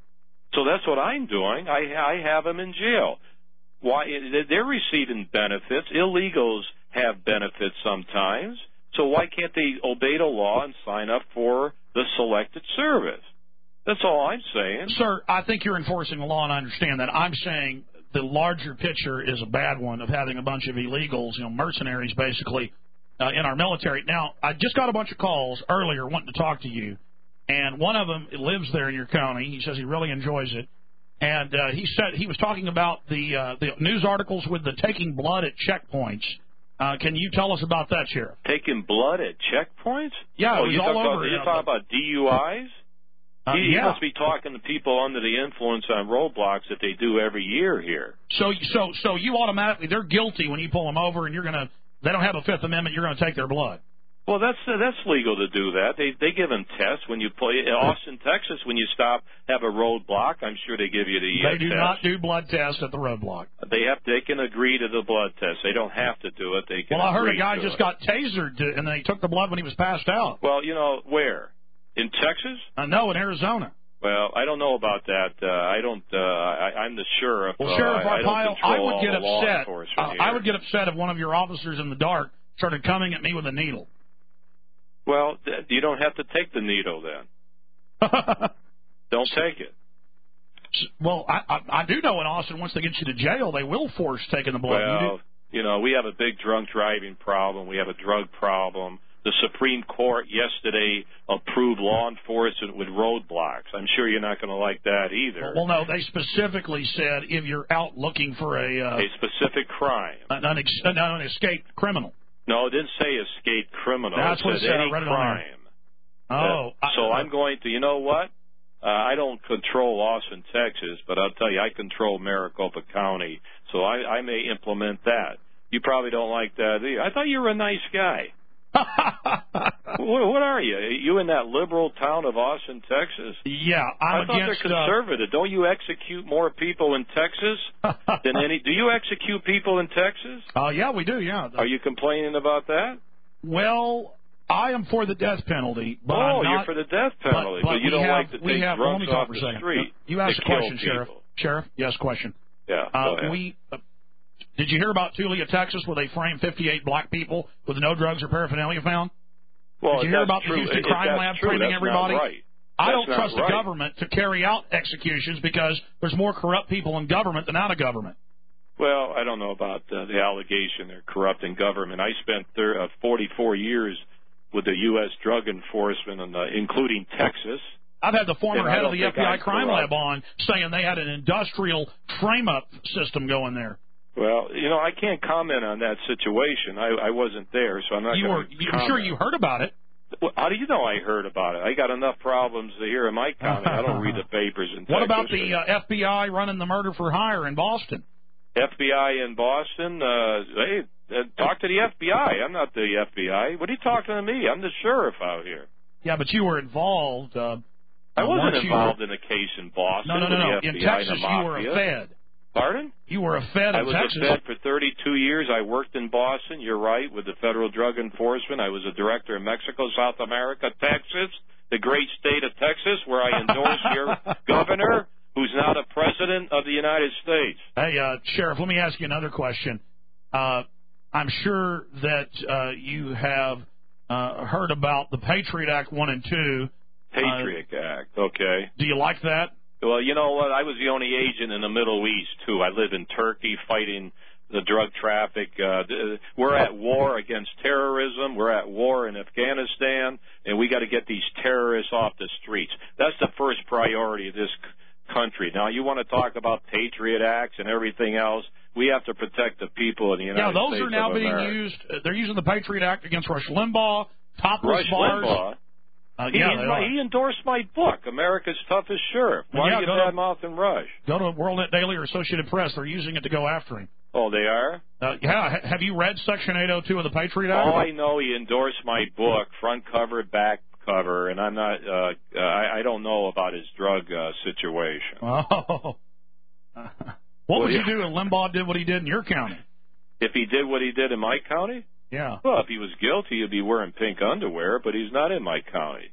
So that's what I'm doing. I, I have them in jail. Why? They're receiving benefits. Illegals have benefits sometimes. So why can't they obey the law and sign up for the selected service? That's all I'm saying. Sir, I think you're enforcing the law, and I understand that. I'm saying the larger picture is a bad one of having a bunch of illegals, you know, mercenaries, basically, uh, in our military. Now, I just got a bunch of calls earlier wanting to talk to you, and one of them lives there in your county. He says he really enjoys it. And uh, he said he was talking about the uh, the news articles with the taking blood at checkpoints. Uh, can you tell us about that, Sheriff? Taking blood at checkpoints? Yeah, oh, it was you all talk over. About, You you're know, talking about D U Is? Uh, he, he yeah. must be talking to people under the influence on roadblocks that they do every year here. So, so, so you automatically they're guilty when you pull them over, and you're gonna they don't have a Fifth Amendment. You're gonna take their blood. Well, that's uh, that's legal to do that. They they give them tests when you play in Austin, Texas. When you stop, have a roadblock. I'm sure they give you the. Uh, they do test. not do blood tests at the roadblock. They have they can agree to the blood test. They don't have to do it. They can. Well, I heard a agree guy to just it. got tasered, to, and they took the blood when he was passed out. Well, you know where? In Texas? Uh, no, in Arizona. Well, I don't know about that. Uh, I don't. Uh, I, I'm the sheriff. Well, uh, Sheriff I, I, don't Arpaio, control I would all get the law upset. enforcement Uh, here. I would get upset if one of your officers in the dark started coming at me with a needle. Well, th- you don't have to take the needle then. Don't take it. Well, I, I, I do know in Austin, once they get you to jail, they will force taking the blood. You Well, do- you know, we have a big drunk driving problem. We have a drug problem. The Supreme Court yesterday approved law enforcement with roadblocks. I'm sure you're not going to like that either. Well, no, they specifically said if you're out looking for a uh, a specific crime. an, an, ex- an escaped criminal. No, it didn't say escaped criminal. That's it what it said said. I any read it on crime. there. Oh, Uh, so I, I'm going to, you know what? Uh, I don't control Austin, Texas, but I'll tell you, I control Maricopa County, so I, I may implement that. You probably don't like that either. I thought you were a nice guy. what, what are you? Are you in that liberal town of Austin, Texas? Yeah, I'm I thought against, they're conservative. Uh, Don't you execute more people in Texas than any? Do you execute people in Texas? Oh, uh, yeah, we do, yeah. Are you complaining about that? Well, I am for the death penalty. But oh, I'm not, you're for the death penalty, but, but, but you don't have, like to take have, drugs off for the a second. street. You asked a question, people. Sheriff. Sheriff, yes, question. Yeah, uh, go ahead. We, uh, did you hear about Tulia, Texas, where they framed fifty-eight black people with no drugs or paraphernalia found? Well, did you hear about true. the Houston if Crime Lab true, training everybody? Right. I That's don't trust right. the government to carry out executions because there's more corrupt people in government than out of government. Well, I don't know about uh, the allegation they're corrupt in government. I spent thir- uh, forty-four years with the U S Drug Enforcement, and, uh, including Texas. I've had the former head of the F B I Crime corrupt. Lab on saying they had an industrial frame-up system going there. Well, you know, I can't comment on that situation. I, I wasn't there, so I'm not you going to You were sure you heard about it. Well, how do you know I heard about it? I got enough problems here in my county. I don't read the papers in Texas. What about the uh, F B I running the murder for hire in Boston? F B I in Boston? Uh, hey, uh, talk to the F B I. I'm not the F B I. What are you talking to me? I'm the sheriff out here. Yeah, but you were involved. Uh, I wasn't involved were... in a case in Boston. No, no, no, no. With the F B I in Texas, and the you were a Fed. Pardon? You were a Fed in I was Texas. a Fed for thirty-two years. I worked in Boston. You're right, with the Federal Drug Enforcement. I was a director in Mexico, South America, Texas, the great state of Texas, where I endorse your governor, who's now the president of the United States. Hey, uh, Sheriff, let me ask you another question. Uh, I'm sure that uh, you have uh, heard about the Patriot Act one and two. Patriot uh, Act, okay. Do you like that? Well, you know what? I was the only agent in the Middle East, too. I live in Turkey fighting the drug traffic. Uh, we're at war against terrorism. We're at war in Afghanistan, and we got to get these terrorists off the streets. That's the first priority of this c- country. Now, you want to talk about Patriot Acts and everything else. We have to protect the people in the United States. Yeah, those States are now of being America. used. Uh, they're using the Patriot Act against Rush Limbaugh, topless Rush bars. Limbaugh? Uh, he, yeah, he endorsed my book, America's Toughest Sheriff. Why yeah, do you go bad mouth and Rush? Go to WorldNet Daily or Associated Press. They're using it to go after him. Oh, they are? Uh, yeah. Have you read Section eight oh two of the Patriot Act? All I know, he endorsed my book, front cover, back cover, and I'm not. Uh, uh, I, I don't know about his drug uh, situation. Oh. what well, would you do if Limbaugh did what he did in your county? If he did what he did in my county? Yeah. Well, if he was guilty, he'd be wearing pink underwear, but he's not in my county.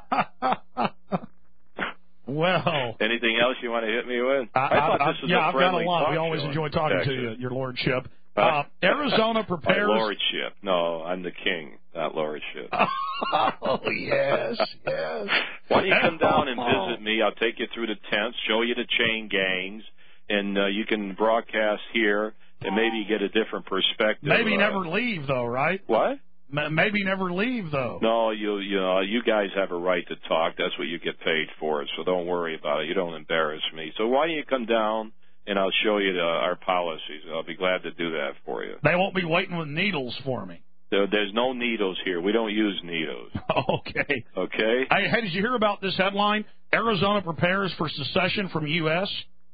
Well. Anything else you want to hit me with? I, I thought I, this was yeah, a I've got a lot. We always enjoy talking Texas. to you, your lordship. Huh? Uh, Arizona prepares. My lordship. No, I'm the king, not lordship. Oh, yes, yes. Why don't you come down and visit me? I'll take you through the tents, show you the chain gangs, and uh, you can broadcast here. And maybe get a different perspective. Maybe uh, never leave, though, right? What? M- maybe never leave, though. No, you you know you guys have a right to talk. That's what you get paid for. So don't worry about it. You don't embarrass me. So why don't you come down and I'll show you the, our policies. I'll be glad to do that for you. They won't be waiting with needles for me. There, there's no needles here. We don't use needles. Okay. Okay. Hey, hey, did you hear about this headline? Arizona prepares for secession from U S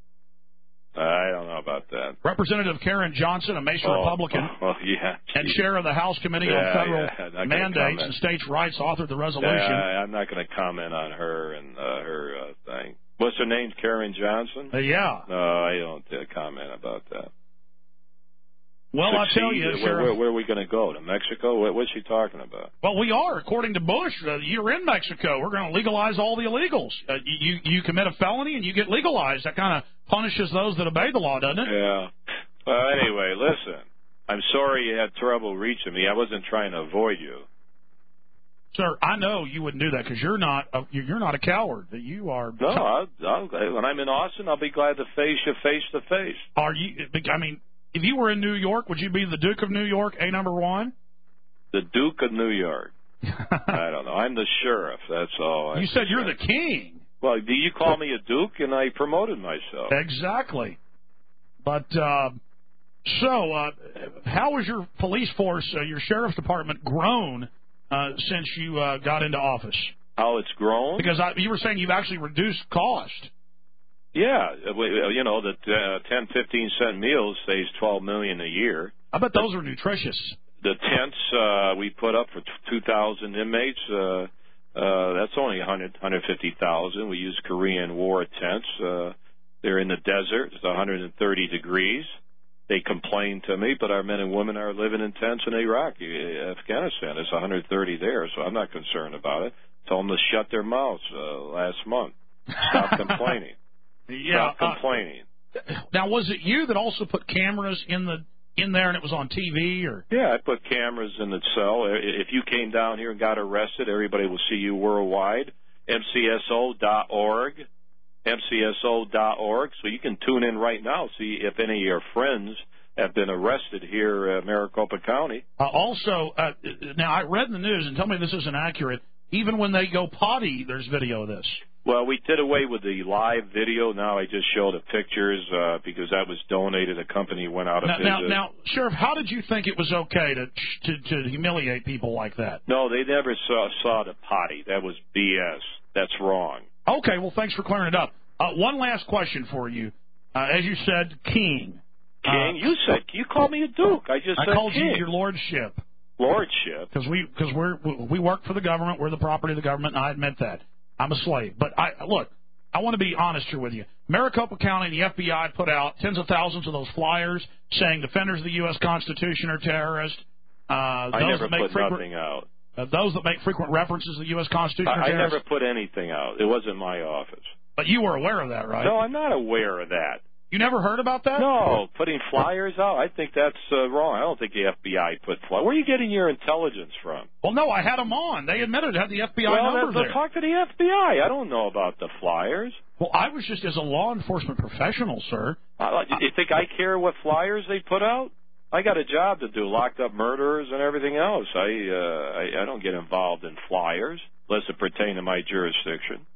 I don't know about that. Representative Karen Johnson, a Mesa oh, Republican, oh, yeah, and chair of the House Committee yeah, on Federal yeah, Mandates and States' Rights, authored the resolution. Yeah, I'm not going to comment on her and uh, her uh, thing. What's her name? Karen Johnson? Uh, yeah. No, I don't uh, comment about that. Well, Succeed, I tell you, where, Sheriff, where, where are we going to go? To Mexico? What, what's she talking about? Well, we are. According to Bush, uh, you're in Mexico. We're going to legalize all the illegals. Uh, you you commit a felony and you get legalized. That kind of punishes those that obey the law, doesn't it? Yeah. Well, anyway, listen. I'm sorry you had trouble reaching me. I wasn't trying to avoid you. Sir, I know you wouldn't do that because you're not a, you're not a coward. You are. No, I'll, I'll, when I'm in Austin, I'll be glad to face you face to face. Are you? I mean. If you were in New York, would you be the Duke of New York, A number one? The Duke of New York. I don't know. I'm the sheriff. That's all. You said you're the king. Well, do you call me a Duke? And I promoted myself. Exactly. But uh, so, uh, how has your police force, uh, your sheriff's department, grown uh, since you uh, got into office? How it's grown? Because I, you were saying you've actually reduced cost. Yeah, you know, the uh, ten, fifteen cent meals saves twelve million dollars a year. I bet those are nutritious. the tents uh, we put up for two thousand inmates, uh, uh, that's only one hundred, one hundred fifty thousand. We use Korean War tents. Uh, they're in the desert. It's one hundred thirty degrees. They complain to me, but our men and women are living in tents in Iraq, Afghanistan. It's one hundred thirty there, so I'm not concerned about it. Told them to shut their mouths uh, last month. Stop complaining. Yeah, Stop complaining. Uh, now, was it you that also put cameras in the in there and it was on T V? Or Yeah, I put cameras in the cell. If you came down here and got arrested, everybody will see you worldwide. M C S O dot org. M C S O dot org, so you can tune in right now, see if any of your friends have been arrested here in Maricopa County. Uh, also, uh, now I read in the news, and tell me this isn't accurate, even when they go potty, there's video of this. Well, we did away with the live video. Now I just show the pictures uh, because that was donated. A company went out of Now, business. now, now, Sheriff, how did you think it was okay to to, to humiliate people like that? No, they never saw, saw the potty. That was B S. That's wrong. Okay, well, thanks for clearing it up. Uh, one last question for you. Uh, as you said, King. King? Uh, you said, you called me a Duke. I just I said called King. you your lordship. Lordship? Because we, cause we're, we work for the government. We're the property of the government, and I admit that. I'm a slave. But, I look, I want to be honest here with you. Maricopa County and the F B I put out tens of thousands of those flyers saying defenders of the U S Constitution are terrorists. Uh, I those never that make put frequent, nothing out. Uh, those that make frequent references to the U S Constitution I, are I terrorists. never put anything out. It wasn't my office. But you were aware of that, right? No, I'm not aware of that. You never heard about that? No, putting flyers out. I think that's uh, wrong. I don't think the F B I put flyers. Where are you getting your intelligence from? Well, no, I had them on. They admitted it had the F B I well, number then, there. Talk to the F B I. I don't know about the flyers. Well, I was just as a law enforcement professional, sir. Uh, you think I care what flyers they put out? I got a job to do, locked up murderers and everything else. I, uh, I I don't get involved in flyers unless it pertain to my jurisdiction.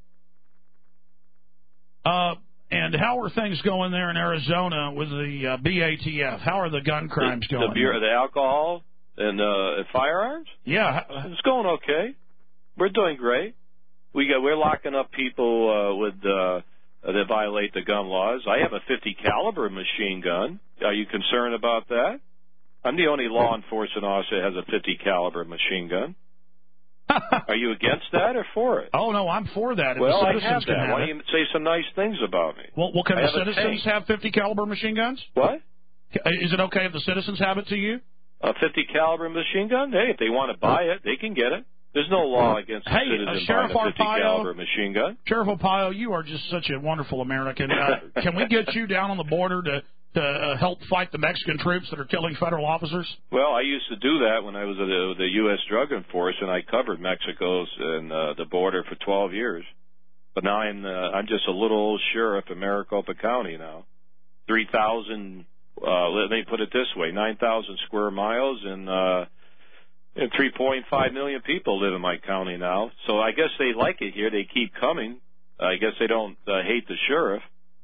Uh, and how are things going there in Arizona with the uh, B A T F? How are the gun crimes the, going? The beer, the alcohol, and uh, firearms. Yeah, it's going okay. We're doing great. We got we're locking up people uh, with uh, that violate the gun laws. I have a fifty caliber machine gun. Are you concerned about that? I'm the only law enforcement officer that has a fifty caliber machine gun. Are you against that or for it? Oh, no, I'm for that. If well, the I citizens have can that. have Why it. don't you say some nice things about me? Well, well can I the have citizens have fifty caliber machine guns? What? Is it okay if the citizens have it to you? A fifty caliber machine gun? Hey, if they want to buy it, they can get it. There's no law against a hey, citizen uh, Sheriff buying a fifty Arpaio, caliber machine gun. Sheriff Arpaio, you are just such a wonderful American. Uh, can we get you down on the border to to uh, help fight the Mexican troops that are killing federal officers? Well, I used to do that when I was at the, the U S Drug Enforcement. I covered Mexico's and uh, the border for twelve years. But now I'm uh, I'm just a little old sheriff in Maricopa County now. three thousand, uh, let me put it this way, nine thousand square miles and, uh, and three point five million people live in my county now. So I guess they like it here. They keep coming. I guess they don't uh, hate the sheriff.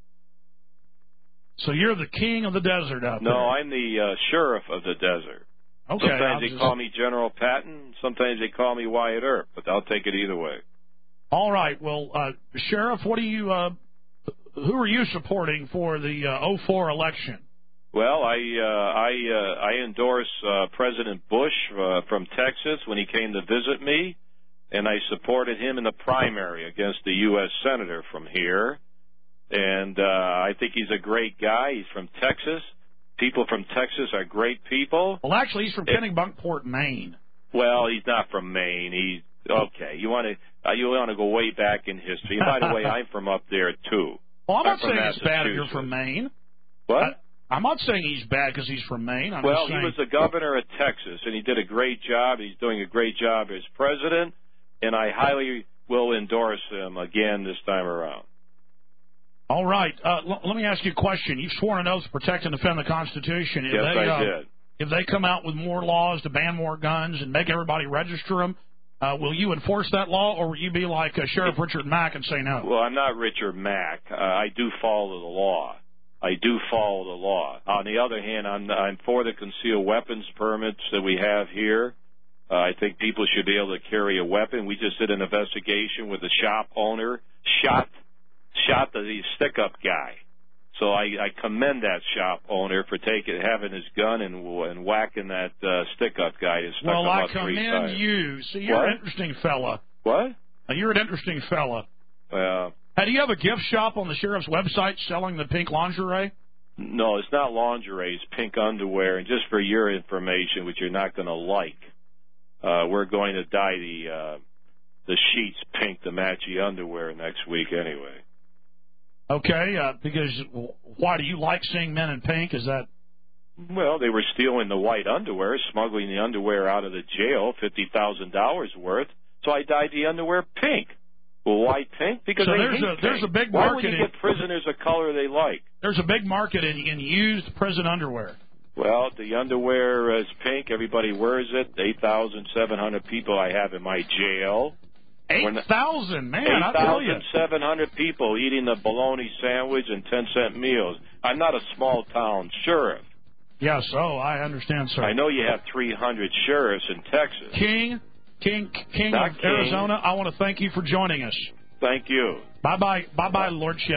So you're the king of the desert out no, there. No, I'm the uh, sheriff of the desert. Okay. Sometimes I'll they just... call me General Patton. Sometimes they call me Wyatt Earp, but I'll take it either way. All right. Well, uh, Sheriff, what do you? Uh, who are you supporting for the uh, oh four election? Well, I uh, I uh, I endorse uh, President Bush uh, from Texas when he came to visit me, and I supported him in the primary against the U S senator from here. And uh, I think he's a great guy. He's from Texas. People from Texas are great people. Well, actually, he's from Kennebunkport, Maine. Well, he's not from Maine. He's okay. You want to uh, you want to go way back in history. And by the way, I'm from up there too. Well, I'm, I'm not saying it's bad if you're Massachusetts. from Maine. What? I, I'm not saying he's bad because he's from Maine. I'm well, just saying... he was the governor of Texas, and he did a great job. He's doing a great job as president, and I highly will endorse him again this time around. All right. Uh, l- let me ask you a question. You've sworn an oath to protect and defend the Constitution. If yes, they, I uh, did. If they come out with more laws to ban more guns and make everybody register them, uh, will you enforce that law, or will you be like uh, Sheriff Richard Mack and say no? Well, I'm not Richard Mack. Uh, I do follow the law. I do follow the law. On the other hand, I'm, I'm for the concealed weapons permits that we have here. Uh, I think people should be able to carry a weapon. We just did an investigation with the shop owner, shot shot the stick-up guy. So I, I commend that shop owner for taking having his gun and and whacking that uh, stick-up guy that stuck Well, him I up three commend times. you. See, you're What? an interesting fella. What? Uh, You're an interesting fella. Well, Hey, do you have a gift shop on the sheriff's website selling the pink lingerie? no, it's not lingerie. It's pink underwear. And just for your information, which you're not going to like, uh, we're going to dye the uh, the sheets pink to match the underwear next week anyway. Okay, uh, because why do you like seeing men in pink? Is that Well, they were stealing the white underwear, smuggling the underwear out of the jail, fifty thousand dollars worth. So I dyed the underwear pink. Well, why pink? Because So they there's hate a- pink. there's a big Why would market you in- get prisoners a color they like? there's a big market in, in used prison underwear? Well, the underwear is pink. Everybody wears it. eight thousand seven hundred people I have in my jail. Eight thousand, man! I tell you. eight thousand seven hundred people eating the bologna sandwich and ten cent meals. I'm not a small town sheriff. Yes, oh, I understand, sir. I know you have three hundred sheriffs in Texas. King, King, King Not of King. Arizona, I want to thank you for joining us. Thank you. Bye-bye, bye-bye, Lordship.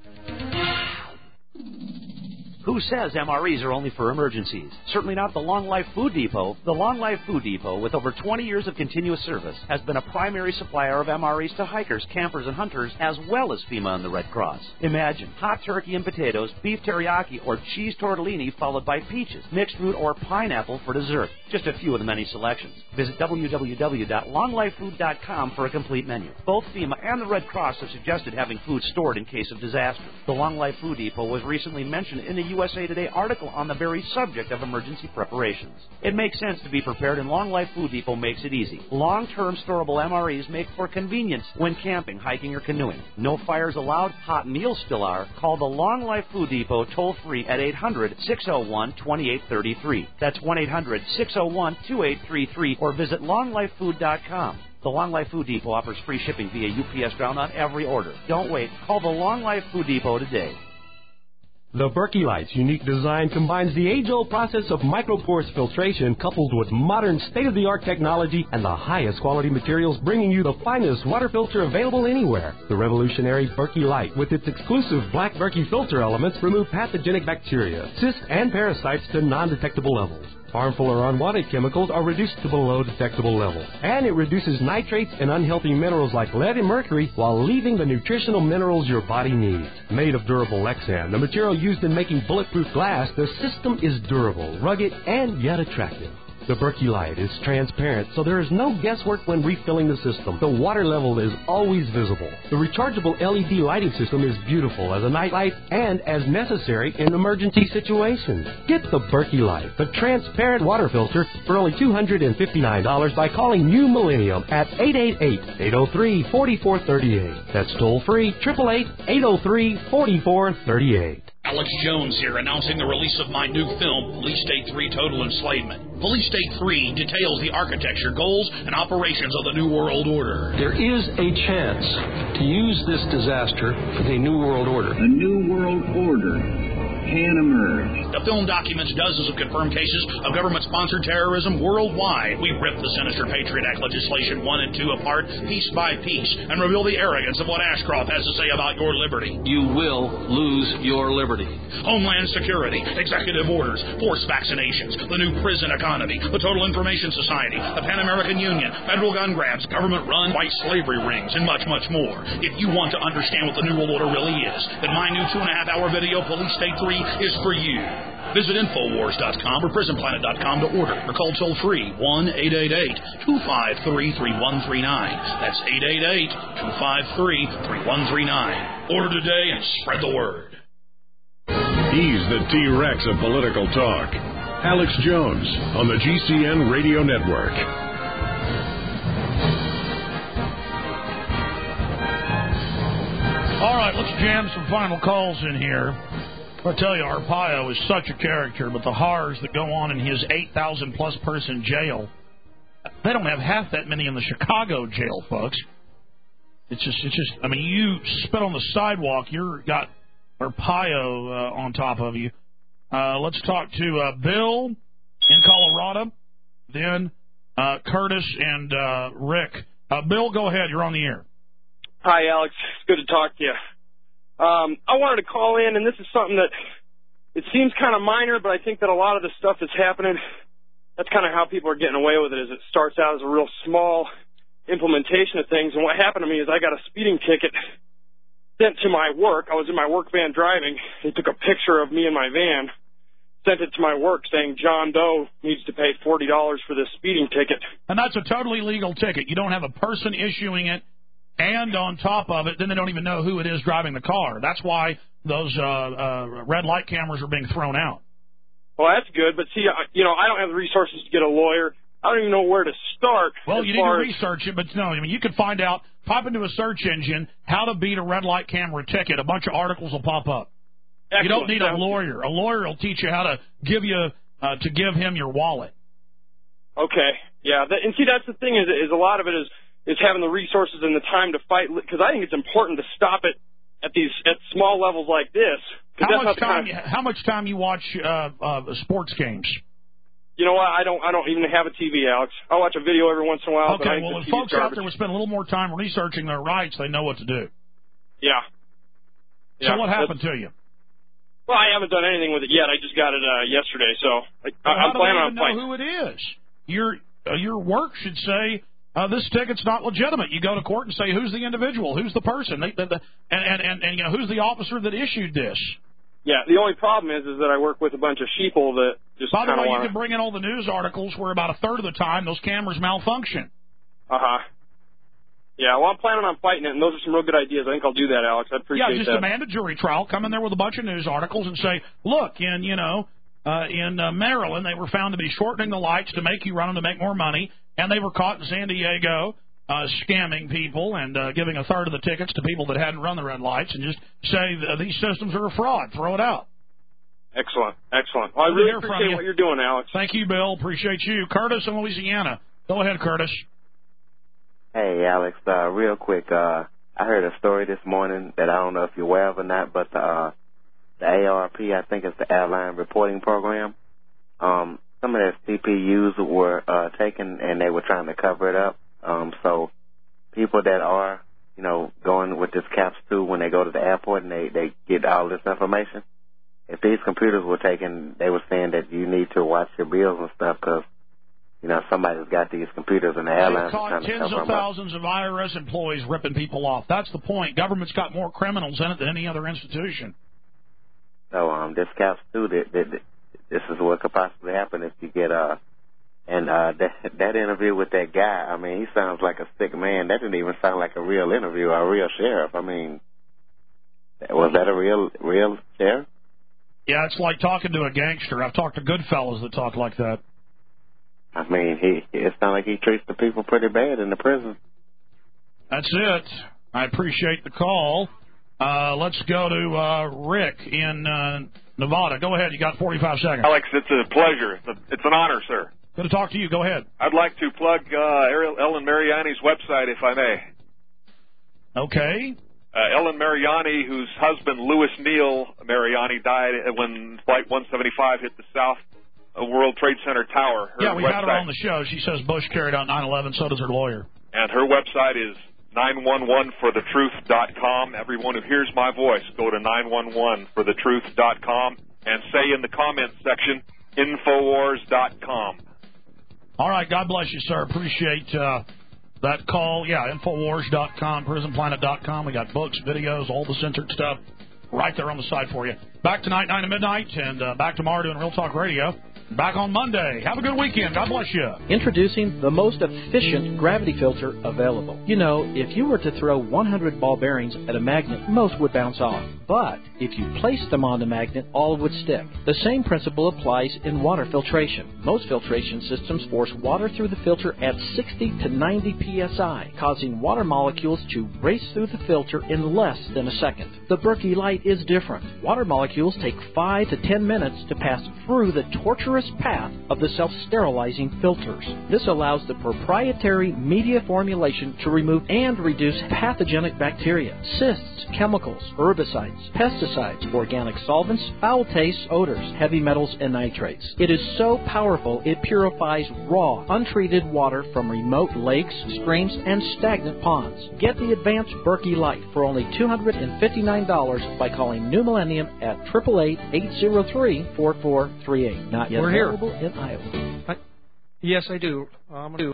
Who says M R Es are only for emergencies? Certainly not the Long Life Food Depot. The Long Life Food Depot, with over twenty years of continuous service, has been a primary supplier of M R Es to hikers, campers, and hunters, as well as FEMA and the Red Cross. Imagine hot turkey and potatoes, beef teriyaki, or cheese tortellini, followed by peaches, mixed fruit, or pineapple for dessert. Just a few of the many selections. Visit w w w dot long life food dot com for a complete menu. Both FEMA and the Red Cross have suggested having food stored in case of disaster. The Long Life Food Depot was recently mentioned in the U S A Today article on the very subject of emergency preparations. It makes sense to be prepared, and Long Life Food Depot makes it easy. Long-term storable M R Es make for convenience when camping, hiking, or canoeing. No fires allowed, hot meals still are. Call the Long Life Food Depot toll-free at eight hundred, six oh one, two eight three three. That's one eight hundred, six oh one, two eight three three, or visit long life food dot com. The Long Life Food Depot offers free shipping via U P S ground on every order. Don't wait. Call the Long Life Food Depot today. The Berkey Light's unique design combines the age-old process of microporous filtration coupled with modern state-of-the-art technology and the highest quality materials, bringing you the finest water filter available anywhere. The revolutionary Berkey Light, with its exclusive black Berkey filter elements, remove pathogenic bacteria, cysts, and parasites to non-detectable levels. Harmful or unwanted chemicals are reduced to below detectable levels. And it reduces nitrates and unhealthy minerals like lead and mercury while leaving the nutritional minerals your body needs. Made of durable Lexan, the material used in making bulletproof glass, the system is durable, rugged, and yet attractive. The Berkey Light is transparent, so there is no guesswork when refilling the system. The water level is always visible. The rechargeable L E D lighting system is beautiful as a night light and as necessary in emergency situations. Get the Berkey Light, the transparent water filter, for only two hundred fifty-nine dollars by calling New Millennium at eight eight eight, eight oh three, four four three eight. That's toll-free, eight eight eight, eight oh three, four four three eight. Alex Jones here, announcing the release of my new film, Police State three Total Enslavement. Police State three details the architecture, goals, and operations of the New World Order. There is a chance to use this disaster for the New World Order. A New World Order can emerge. The film documents dozens of confirmed cases of government-sponsored terrorism worldwide. We rip the sinister Patriot Act legislation one and two apart, piece by piece, and reveal the arrogance of what Ashcroft has to say about your liberty. You will lose your liberty. Homeland Security, executive orders, forced vaccinations, the new prison economy, the Total Information Society, the Pan American Union, federal gun grabs, government-run white slavery rings, and much, much more. If you want to understand what the New World Order really is, then my new two and a half hour video, Police State three, is for you. Visit Infowars dot com or Prison Planet dot com to order, or call toll-free one eight eight eight, two five three, three one three nine. That's eight eight eight, two five three, three one three nine. Order today and spread the word. He's the T-Rex of political talk. Alex Jones on the G C N Radio Network. All right, let's jam some final calls in here. I'll tell you, Arpaio is such a character, but the horrors that go on in his eight thousand plus person jail, they don't have half that many in the Chicago jail, folks. It's just, it's just. I mean, you spit on the sidewalk, you're got Arpaio uh, on top of you. Uh, let's talk to uh, Bill in Colorado, then uh, Curtis and uh, Rick. Uh, Bill, go ahead. You're on the air. Hi, Alex. It's good to talk to you. Um, I wanted to call in, and this is something that it seems kind of minor, but I think that a lot of the stuff that's happening, that's kind of how people are getting away with it, is it starts out as a real small implementation of things. And what happened to me is I got a speeding ticket sent to my work. I was in my work van driving. They took a picture of me in my van, sent it to my work saying John Doe needs to pay forty dollars for this speeding ticket. And that's a totally legal ticket. You don't have a person issuing it, and on top of it, then they don't even know who it is driving the car. That's why those uh, uh, red light cameras are being thrown out. Well, that's good, but see, I, you know, I don't have the resources to get a lawyer. I don't even know where to start. Well, you need to research it, but no, I mean, you could find out, pop into a search engine, how to beat a red light camera ticket. A bunch of articles will pop up. Excellent. You don't need a lawyer. A lawyer will teach you how to give you uh, to give him your wallet. Okay, yeah, that, and see, that's the thing is, is a lot of it is is having the resources and the time to fight, because I think it's important to stop it at these at small levels like this. How much time? Kind of, how much time you watch uh, uh, sports games? You know what? I don't. I don't even have a T V, Alex. I watch a video every once in a while. Okay, but I well, if the folks garbage. out there would spend a little more time researching their rights, they know what to do. Yeah. So yeah what happened to you? Well, I haven't done anything with it yet. I just got it uh, yesterday, so I, well, I'm planning on fighting. Know who it is? Your uh, your work should say uh, this ticket's not legitimate. You go to court and say who's the individual, who's the person, they, the, the, and, and and and you know who's the officer that issued this. Yeah, the only problem is is that I work with a bunch of sheeple that just By the way, wanna... you can bring in all the news articles where about a third of the time those cameras malfunction. Uh-huh. Yeah, well, I'm planning on fighting it, and those are some real good ideas. I think I'll do that, Alex. I appreciate that. Yeah, just that. demand a jury trial. Come in there with a bunch of news articles and say, look, in, you know, uh, in uh, Maryland, they were found to be shortening the lights to make you run them to make more money, and they were caught in San Diego uh, scamming people and uh, giving a third of the tickets to people that hadn't run the red lights, and just say these systems are a fraud. Throw it out. Excellent, excellent. Well, I really appreciate you. what you're doing, Alex. Thank you, Bill. Appreciate you. Curtis in Louisiana. Go ahead, Curtis. Hey, Alex. Uh, real quick, uh, I heard a story this morning that I don't know if you're aware of or not, but uh, the A R P, I think it's the Airline Reporting Program, um, some of their C P Us were uh, taken and they were trying to cover it up. Um, so people that are, you know, going with this CAPS two when they go to the airport and they, they get all this information, if these computers were taken, they were saying that you need to watch your bills and stuff because, you know, somebody's got these computers in the airlines. They caught tens of thousands of I R S employees ripping people off. That's the point. Government's got more criminals in it than any other institution. So um, this CAPS two, that, that, that, this is what could possibly happen if you get uh and uh, that that interview with that guy. I mean, he sounds like a sick man. That didn't even sound like a real interview or a real sheriff. I mean, was that a real real sheriff? Yeah, it's like talking to a gangster. I've talked to good fellas that talk like that. I mean, he it sounds like he treats the people pretty bad in the prison. That's it. I appreciate the call. Uh, let's go to uh, Rick in uh, Nevada. Go ahead. You got forty-five seconds. Alex, it's a pleasure. It's, a, it's an honor, sir. Good to talk to you. Go ahead. I'd like to plug uh, Ariel, Ellen Mariani's website, if I may. Okay. Uh, Ellen Mariani, whose husband, Louis Neal Mariani, died when Flight one seventy-five hit the South World Trade Center tower. Her yeah, we website, had her on the show. She says Bush carried out nine eleven. So does her lawyer. And her website is nine one one for the truth dot com. Everyone who hears my voice, go to nine one one for the truth dot com and say in the comments section, infowars dot com. All right. God bless you, sir. Appreciate uh, that call. Yeah, infowars dot com, prison planet dot com. We got books, videos, all the censored stuff right there on the side for you. Back tonight, nine to midnight, and uh, back tomorrow doing Real Talk Radio. Back on Monday. Have a good weekend. God bless you. Introducing the most efficient gravity filter available. You know, if you were to throw one hundred ball bearings at a magnet, most would bounce off. But if you placed them on the magnet, all would stick. The same principle applies in water filtration. Most filtration systems force water through the filter at sixty to ninety P S I, causing water molecules to race through the filter in less than a second. The Berkey Light is different. Water molecules take five to ten minutes to pass through the tortuous rigorous path of the self-sterilizing filters. This allows the proprietary media formulation to remove and reduce pathogenic bacteria, cysts, chemicals, herbicides, pesticides, organic solvents, foul tastes, odors, heavy metals, and nitrates. It is so powerful it purifies raw, untreated water from remote lakes, streams, and stagnant ponds. Get the advanced Berkey Light for only two hundred fifty-nine dollars by calling New Millennium at eight eight eight, eight zero three, four four three eight. Not yet We're here. available in Iowa. I, yes, I do. Um, I do.